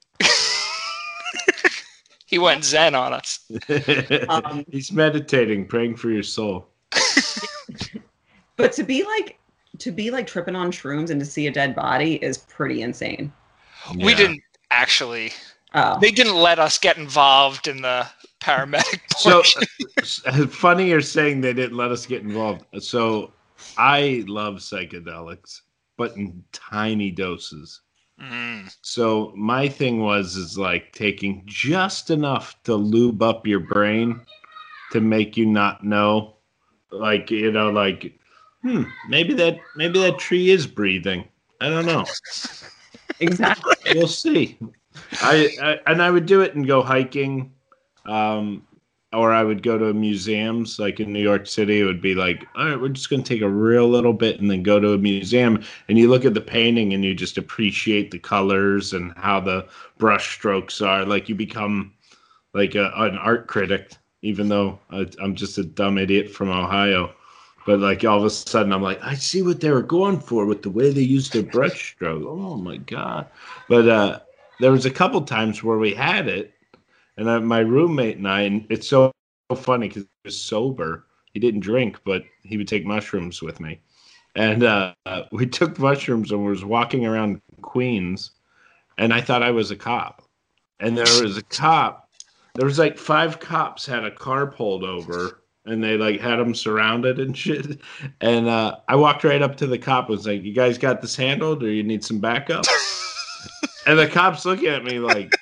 He went zen on us. He's meditating, praying for your soul. But to be tripping on shrooms and to see a dead body is pretty insane. Yeah. We didn't actually. They didn't let us get involved in the paramedic portion. So funny you're saying they didn't let us get involved. So I love psychedelics, but in tiny doses. So my thing was like taking just enough to lube up your brain to make you not know, like, maybe that tree is breathing. I don't know. Exactly. We'll see. I would do it and go hiking, or I would go to museums. Like in New York City, it would be like, all right, we're just going to take a real little bit and then go to a museum. And you look at the painting and you just appreciate the colors and how the brush strokes are. Like you become like an art critic, even though I'm just a dumb idiot from Ohio. But like all of a sudden, I'm like, I see what they were going for with the way they used their brush stroke. Oh my god! But there was a couple times where we had it, And my roommate and I, and it's so funny because he was sober. He didn't drink, but he would take mushrooms with me. And we took mushrooms and was walking around Queens, and I thought I was a cop. And there was a cop. There was like 5 cops had a car pulled over, and they like had them surrounded and shit. And I walked right up to the cop and was like, "You guys got this handled, or you need some backup?" And the cop's looking at me like,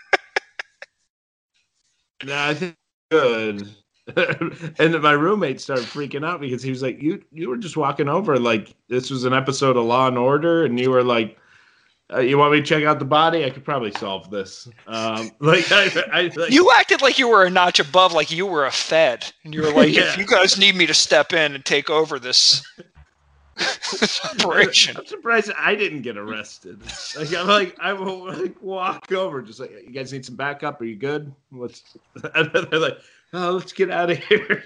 "No, I think good." And then my roommate started freaking out because he was like, you were just walking over like this was an episode of Law and Order, and you were like, you want me to check out the body? I could probably solve this. Like you acted like you were a notch above, like you were a Fed, and you were like, if you guys need me to step in and take over this operation. I'm surprised I didn't get arrested. I will like walk over, just like, "You guys need some backup? Are you good? And they're like, "Oh, let's get out of here."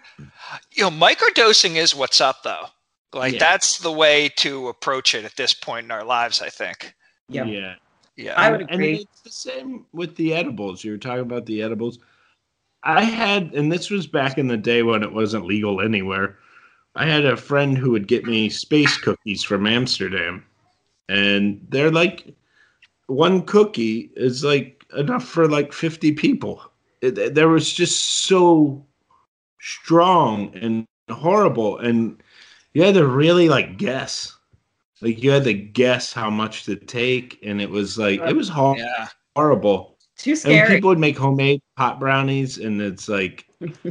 Microdosing is what's up, though. Like, that's the way to approach it at this point in our lives, I think. Yeah. I would agree. And it's the same with the edibles. You were talking about the edibles. I had, and this was back in the day when it wasn't legal anywhere, I had a friend who would get me space cookies from Amsterdam. And they're like, one cookie is like enough for like 50 people. There was just so strong and horrible, and you had to really like guess. Like you had to guess how much to take, and it was like it was horrible. Too scary. And people would make homemade pot brownies, and it's like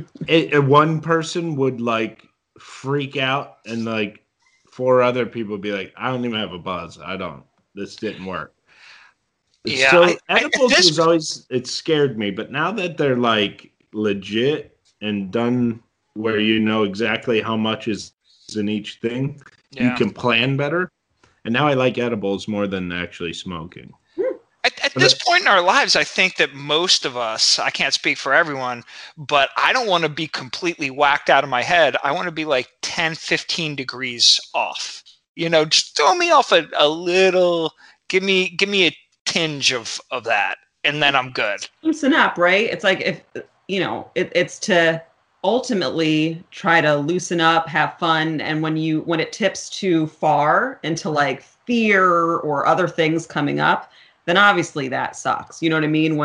one person would like freak out, and like 4 other people would be like, "I don't even have a buzz. This didn't work." Yeah, so edibles was always, it scared me, but now that they're like legit and done where you know exactly how much is in each thing, you can plan better. And now I like edibles more than actually smoking. At this point in our lives, I think that most of us, I can't speak for everyone, but I don't want to be completely whacked out of my head. I want to be like 10, 15 degrees off. Just throw me off a little, give me a tinge of that, and then I'm good. Loosen up, right? It's like, if it's to ultimately try to loosen up, have fun, and when it tips too far into like fear or other things coming up, then obviously that sucks. You know what I mean?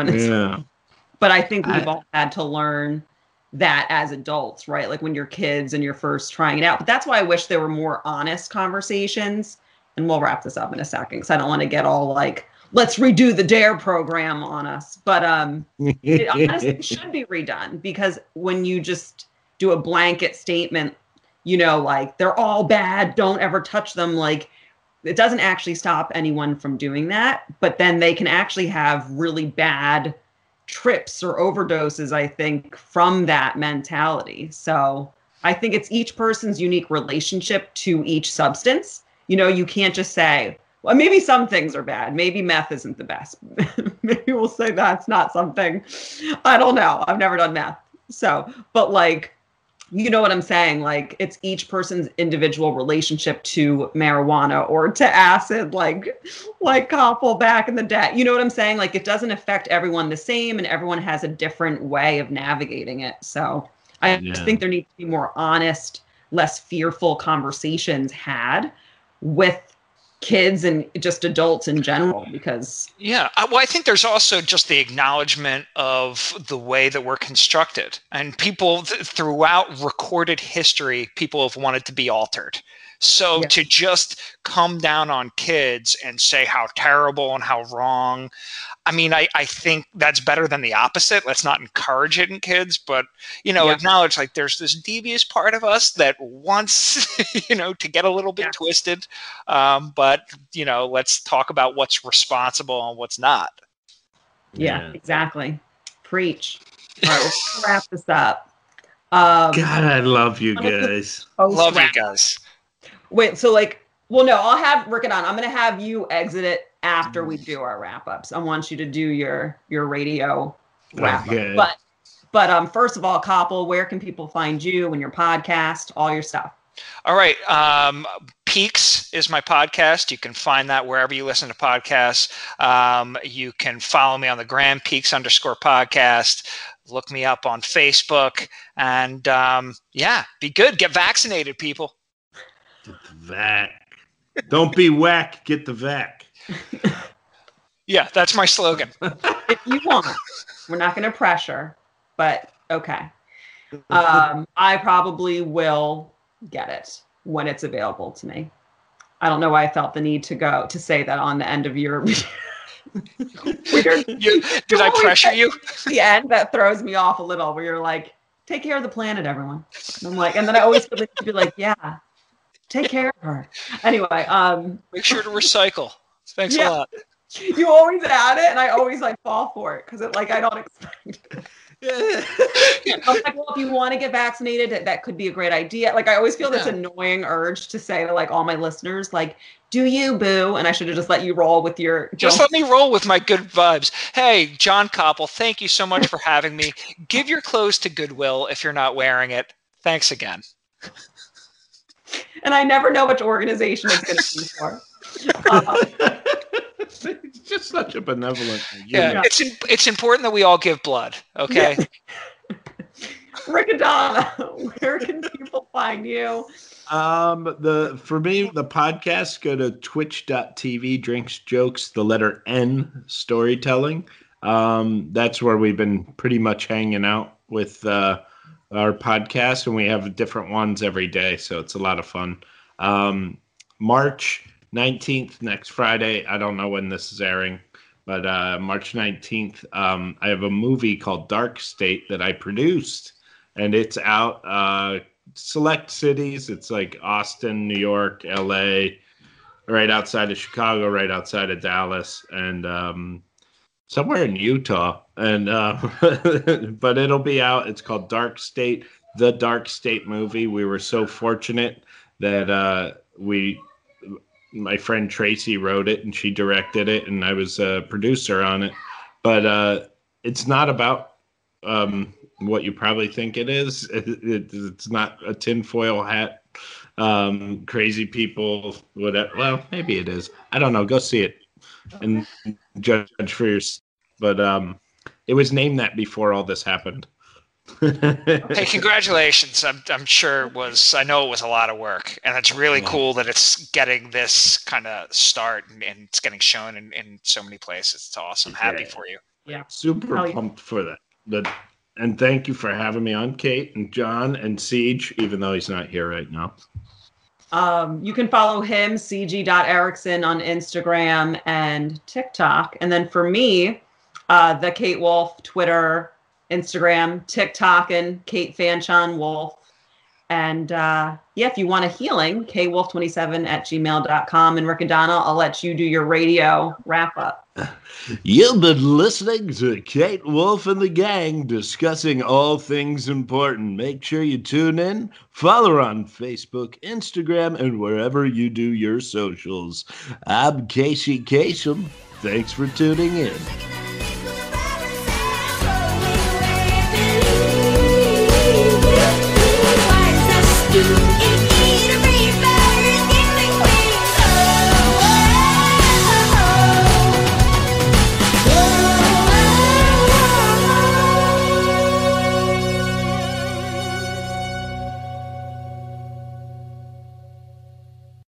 But I think we've all had to learn that as adults, right? Like when you're kids and you're first trying it out. But that's why I wish there were more honest conversations. And we'll wrap this up in a second because I don't want to get all like, let's redo the DARE program on us. But it honestly should be redone, because when you just do a blanket statement, like they're all bad, don't ever touch them, like it doesn't actually stop anyone from doing that. But then they can actually have really bad trips or overdoses, I think, from that mentality. So I think it's each person's unique relationship to each substance. You can't just say, well, maybe some things are bad. Maybe meth isn't the best. Maybe we'll say that's not something. I don't know. I've never done meth. So, but like, you know what I'm saying? Like, it's each person's individual relationship to marijuana or to acid, like Koppel back in the day. You know what I'm saying? Like, it doesn't affect everyone the same, and everyone has a different way of navigating it. So I just think there needs to be more honest, less fearful conversations had with kids and just adults in general, because I think there's also just the acknowledgement of the way that we're constructed, and people throughout recorded history, people have wanted to be altered. So to just come down on kids and say how terrible and how wrong, I mean, I think that's better than the opposite. Let's not encourage it in kids, but, acknowledge like there's this devious part of us that wants, to get a little bit twisted. But, let's talk about what's responsible and what's not. Yeah, exactly. Preach. All right, let's wrap this up. God, I love you guys. Love you guys. Wait, so no, I'll have Rick it on. I'm going to have you exit it after we do our wrap-ups. I want you to do your radio wrap-up. Okay. But first of all, Koppel, where can people find you and your podcast, all your stuff? All right. Peaks is my podcast. You can find that wherever you listen to podcasts. You can follow me on the Grand Peaks _podcast. Look me up on Facebook. And be good. Get vaccinated, people. Get the vac. Don't be whack. Get the vac. Yeah, that's my slogan. If you want. We're not going to pressure, but okay. I probably will get it when it's available to me. I don't know why I felt the need to say that on the end of your did I pressure you? The end that throws me off a little, where you're like, take care of the planet, everyone. And I'm like, and then I always feel like to be like, yeah, take care of her. Anyway, make sure to recycle. Thanks a lot. You always add it, and I always fall for it because I don't expect it. I'm like, well, if you want to get vaccinated, that could be a great idea. I always feel this annoying urge to say to all my listeners, do you, boo? And I should have just let you roll with your. Just let me roll with my good vibes. Hey, John Koppel, thank you so much for having me. Give your clothes to Goodwill if you're not wearing it. Thanks again. And I never know which organization it's going to be for. It's just such a benevolent. Yeah, it's important that we all give blood. Okay. Yeah. Riccadonna, where can people find you? For me, the podcast, go to twitch.tv, drinks, jokes, the letter N, storytelling. That's where we've been pretty much hanging out with our podcast, and we have different ones every day, so it's a lot of fun. March 19th, next Friday. I don't know when this is airing, but March 19th, I have a movie called Dark State that I produced, and it's out select cities. It's Austin, New York, LA, right outside of Chicago, right outside of Dallas, and somewhere in Utah. And but it'll be out. It's called Dark State, the Dark State movie. We were so fortunate that my friend Tracy wrote it and she directed it, and I was a producer on it. But it's not about what you probably think it is. It's not a tinfoil hat, crazy people, whatever. Well, maybe it is. I don't know. Go see it and judge for yourself. But it was named that before all this happened. Hey, congratulations. I'm sure it was, I know it was a lot of work, and it's really cool that it's getting this kind of start and it's getting shown in so many places. It's awesome. Happy for you. Yeah. Super pumped for that. And thank you for having me on, Kate and John and Siege, even though he's not here right now. You can follow him, cg.erickson, on Instagram and TikTok. And then for me, the Kate Wolf, Twitter, Instagram, TikTok, and Kate Fanchon Wolf. And if you want a healing, kwolf27@gmail.com. And Riccadonna, I'll let you do your radio wrap up. You've been listening to Kate Wolf and the gang discussing all things important. Make sure you tune in, follow her on Facebook, Instagram, and wherever you do your socials. I'm Casey Kasem. Thanks for tuning in.